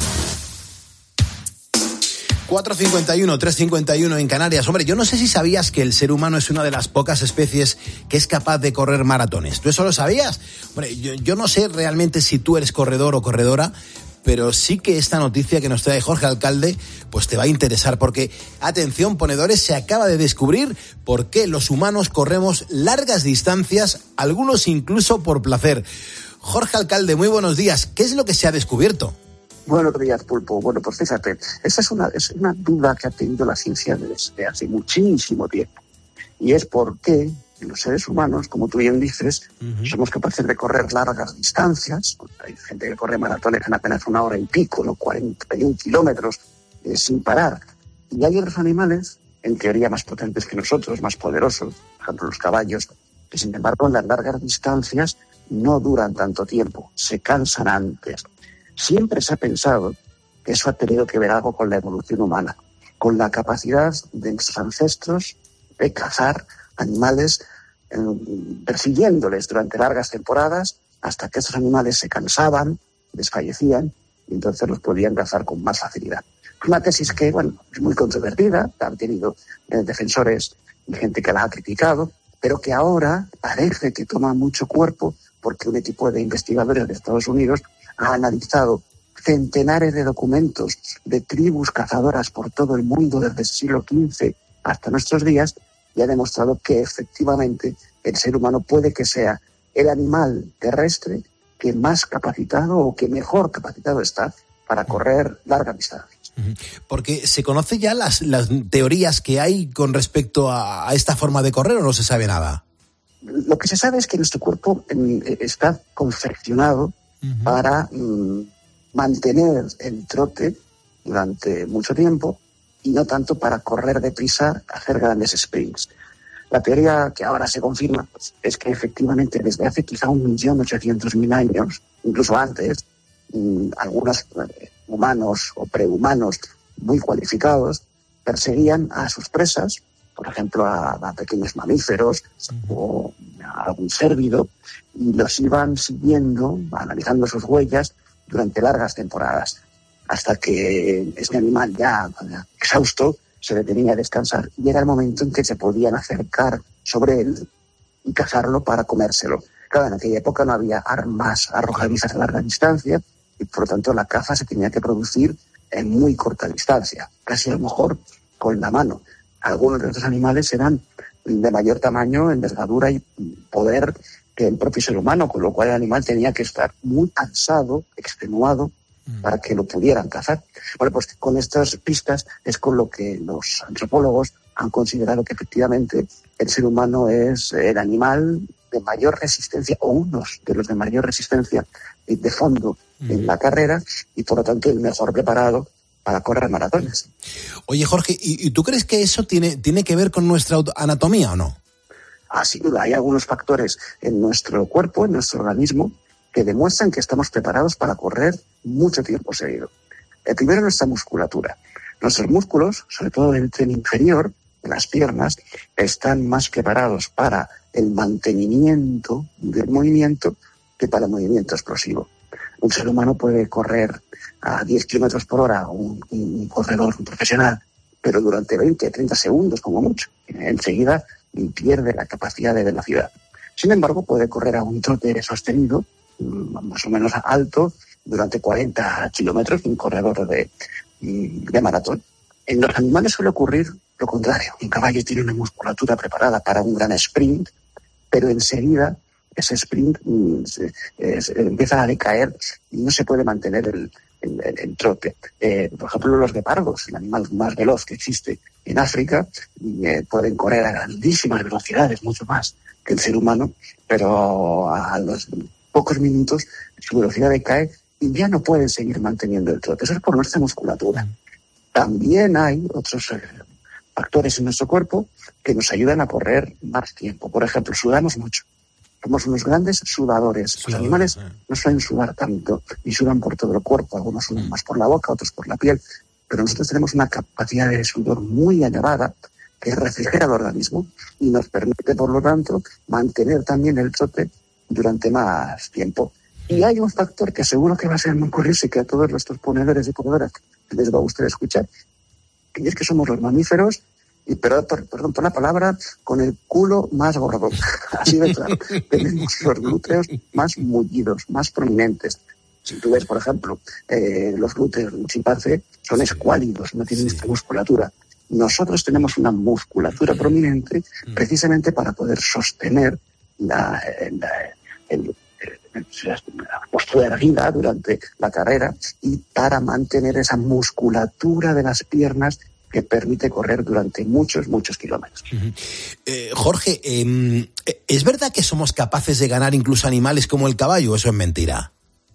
cuatro cincuenta y uno, tres cincuenta y uno en Canarias. Hombre, yo no sé si sabías que el ser humano es una de las pocas especies que es capaz de correr maratones. ¿Tú eso lo sabías? Hombre, yo, yo no sé realmente si tú eres corredor o corredora, pero sí que esta noticia que nos trae Jorge Alcalde pues te va a interesar, porque, atención ponedores, se acaba de descubrir por qué los humanos corremos largas distancias, algunos incluso por placer. Jorge Alcalde, muy buenos días. ¿Qué es lo que se ha descubierto? Buenos días, Pulpo. Bueno, pues fíjate, esa es una, es una duda que ha tenido la ciencia desde hace muchísimo tiempo, y es por qué los seres humanos, como tú bien dices, uh-huh. somos capaces de correr largas distancias. Hay gente que corre maratones en apenas una hora y pico, ¿no? cuarenta y un kilómetros, eh, sin parar. Y hay otros animales, en teoría más potentes que nosotros, más poderosos, por ejemplo los caballos, que sin embargo en las largas distancias no duran tanto tiempo, se cansan antes. Siempre se ha pensado que eso ha tenido que ver algo con la evolución humana, con la capacidad de nuestros ancestros de cazar animales, eh, persiguiéndoles durante largas temporadas hasta que estos animales se cansaban, desfallecían y entonces los podían cazar con más facilidad. Una tesis que, bueno, es muy controvertida, han tenido eh, defensores y gente que la ha criticado, pero que ahora parece que toma mucho cuerpo porque un equipo de investigadores de Estados Unidos ha analizado centenares de documentos de tribus cazadoras por todo el mundo desde el siglo quince hasta nuestros días y ha demostrado que efectivamente el ser humano puede que sea el animal terrestre que más capacitado o que mejor capacitado está para correr largas distancias. Porque se conoce ya las, las teorías que hay con respecto a, a esta forma de correr, ¿o no se sabe nada? Lo que se sabe es que nuestro cuerpo eh, está confeccionado uh-huh. para mm, mantener el trote durante mucho tiempo y no tanto para correr deprisa, hacer grandes sprints. La teoría que ahora se confirma pues, es que efectivamente desde hace quizá un millón ochocientos mil años, incluso antes, mmm, algunos eh, humanos o prehumanos muy cualificados perseguían a sus presas, por ejemplo a, a pequeños mamíferos uh-huh. o a algún cérvido, y los iban siguiendo, analizando sus huellas durante largas temporadas, hasta que este animal ya exhausto se detenía a descansar y era el momento en que se podían acercar sobre él y cazarlo para comérselo. Claro, en aquella época no había armas arrojadizas a larga distancia y por lo tanto la caza se tenía que producir en muy corta distancia, casi a lo mejor con la mano. Algunos de estos animales eran de mayor tamaño, envergadura y poder que el propio ser humano, con lo cual el animal tenía que estar muy cansado, extenuado, para que lo pudieran cazar. Bueno, pues con estas pistas es con lo que los antropólogos han considerado que efectivamente el ser humano es el animal de mayor resistencia, o uno de los de mayor resistencia de fondo uh-huh. en la carrera, y por lo tanto el mejor preparado para correr maratones. Oye, Jorge, ¿y, y tú crees que eso tiene, tiene que ver con nuestra anatomía o no? Ah, sin duda, hay algunos factores en nuestro cuerpo, en nuestro organismo, que demuestran que estamos preparados para correr mucho tiempo seguido. El primero es nuestra musculatura. Nuestros músculos, sobre todo del tren inferior, las piernas, están más preparados para el mantenimiento del movimiento que para el movimiento explosivo. Un ser humano puede correr a diez kilómetros por hora, un, un corredor un profesional, pero durante veinte, treinta segundos como mucho. Enseguida pierde la capacidad de velocidad. Sin embargo, puede correr a un trote sostenido, más o menos alto, durante cuarenta kilómetros, un corredor de, de maratón. En los animales suele ocurrir lo contrario. Un caballo tiene una musculatura preparada para un gran sprint, pero enseguida ese sprint se, se, empieza a decaer y no se puede mantener el, el, el, el trote. Eh, por ejemplo, los guepardos, el animal más veloz que existe en África, eh, pueden correr a grandísimas velocidades, mucho más que el ser humano, pero a los pocos minutos su velocidad decae y ya no pueden seguir manteniendo el trote. Eso es por nuestra musculatura. También hay otros eh, factores en nuestro cuerpo que nos ayudan a correr más tiempo. Por ejemplo, sudamos mucho. Somos unos grandes sudadores. Sudadores, Los animales eh. no suelen sudar tanto y sudan por todo el cuerpo. Algunos sudan más por la boca, otros por la piel. Pero nosotros tenemos una capacidad de sudor muy elevada que refrigera el organismo y nos permite, por lo tanto, mantener también el trote durante más tiempo. Y hay un factor que seguro que va a ser muy curioso y que a todos nuestros ponedores y ponedoras les va a gustar escuchar, y es que somos los mamíferos, y perdón, perdón por la palabra, con el culo más gordo. Así de claro. Tenemos los glúteos más mullidos, más prominentes. Si tú ves, por ejemplo, eh, los glúteos de un chimpancé son escuálidos, no tienen esta musculatura. Nosotros tenemos una musculatura prominente precisamente para poder sostener la, la, el, la postura erguida durante la carrera y para mantener esa musculatura de las piernas que permite correr durante muchos, muchos kilómetros. Uh-huh. Eh, Jorge, eh, ¿es verdad que somos capaces de ganar incluso animales como el caballo o eso es mentira?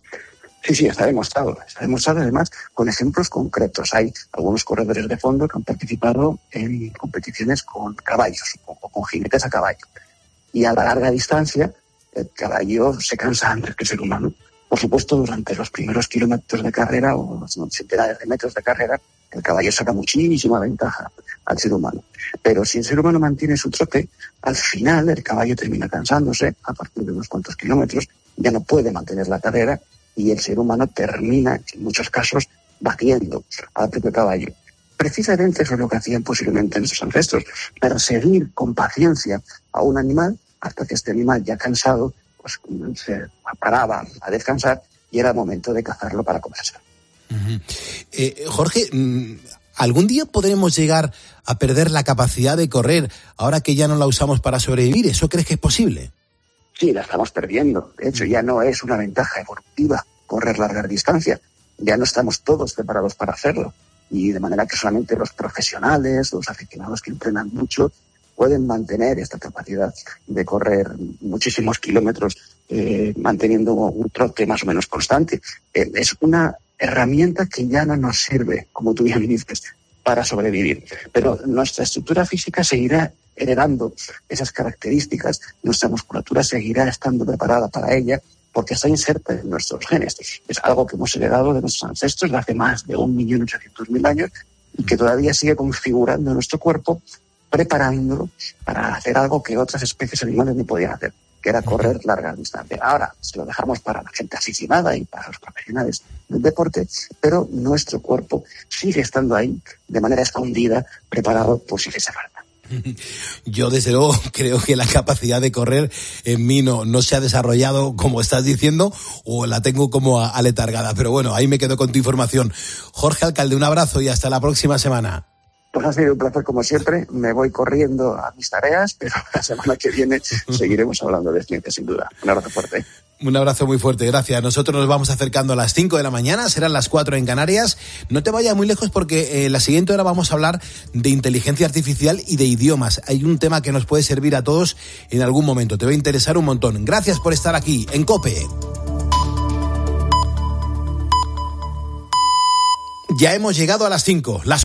Sí, sí, está demostrado. Está demostrado además con ejemplos concretos. Hay algunos corredores de fondo que han participado en competiciones con caballos o con jinetes a caballo. Y a la larga distancia, el caballo se cansa antes que el ser humano. Por supuesto, durante los primeros kilómetros de carrera o los centenares de metros de carrera, el caballo saca muchísima ventaja al ser humano. Pero si el ser humano mantiene su trote, al final el caballo termina cansándose a partir de unos cuantos kilómetros, ya no puede mantener la carrera y el ser humano termina, en muchos casos, batiendo al propio caballo. Precisamente eso es lo que hacían posiblemente nuestros ancestros, perseguir con paciencia a un animal hasta que este animal, ya cansado, pues se paraba a descansar y era momento de cazarlo para comérselo. Uh-huh. Eh, Jorge, ¿algún día podremos llegar a perder la capacidad de correr ahora que ya no la usamos para sobrevivir? ¿Eso crees que es posible? Sí, la estamos perdiendo. De hecho, ya no es una ventaja evolutiva correr largas distancias. Ya no estamos todos preparados para hacerlo. Y de manera que solamente los profesionales, los aficionados que entrenan mucho, pueden mantener esta capacidad de correr muchísimos kilómetros eh, manteniendo un trote más o menos constante. Eh, es una herramienta que ya no nos sirve, como tú bien dices, para sobrevivir. Pero nuestra estructura física seguirá heredando esas características, nuestra musculatura seguirá estando preparada para ella porque está inserta en nuestros genes. Es algo que hemos heredado de nuestros ancestros de hace más de un millón ochocientos mil años y que todavía sigue configurando nuestro cuerpo, preparándolo para hacer algo que otras especies animales no podían hacer, que era correr largas distancias. Ahora se lo dejamos para la gente aficionada y para los profesionales del deporte, pero nuestro cuerpo sigue estando ahí de manera escondida, preparado por si hiciese falta. Yo desde luego creo que la capacidad de correr en mí no, no se ha desarrollado como estás diciendo o la tengo como aletargada, pero bueno, ahí me quedo con tu información. Jorge Alcalde, un abrazo y hasta la próxima semana. Pues ha sido un placer como siempre, me voy corriendo a mis tareas, pero la semana que viene seguiremos hablando de ciencia sin duda. Un abrazo fuerte. Un abrazo muy fuerte, gracias. Nosotros nos vamos acercando a las cinco de la mañana, serán las cuatro en Canarias. No te vayas muy lejos porque en la siguiente hora vamos a hablar de inteligencia artificial y de idiomas. Hay un tema que nos puede servir a todos en algún momento, te va a interesar un montón. Gracias por estar aquí en COPE. Ya hemos llegado a las cinco. Las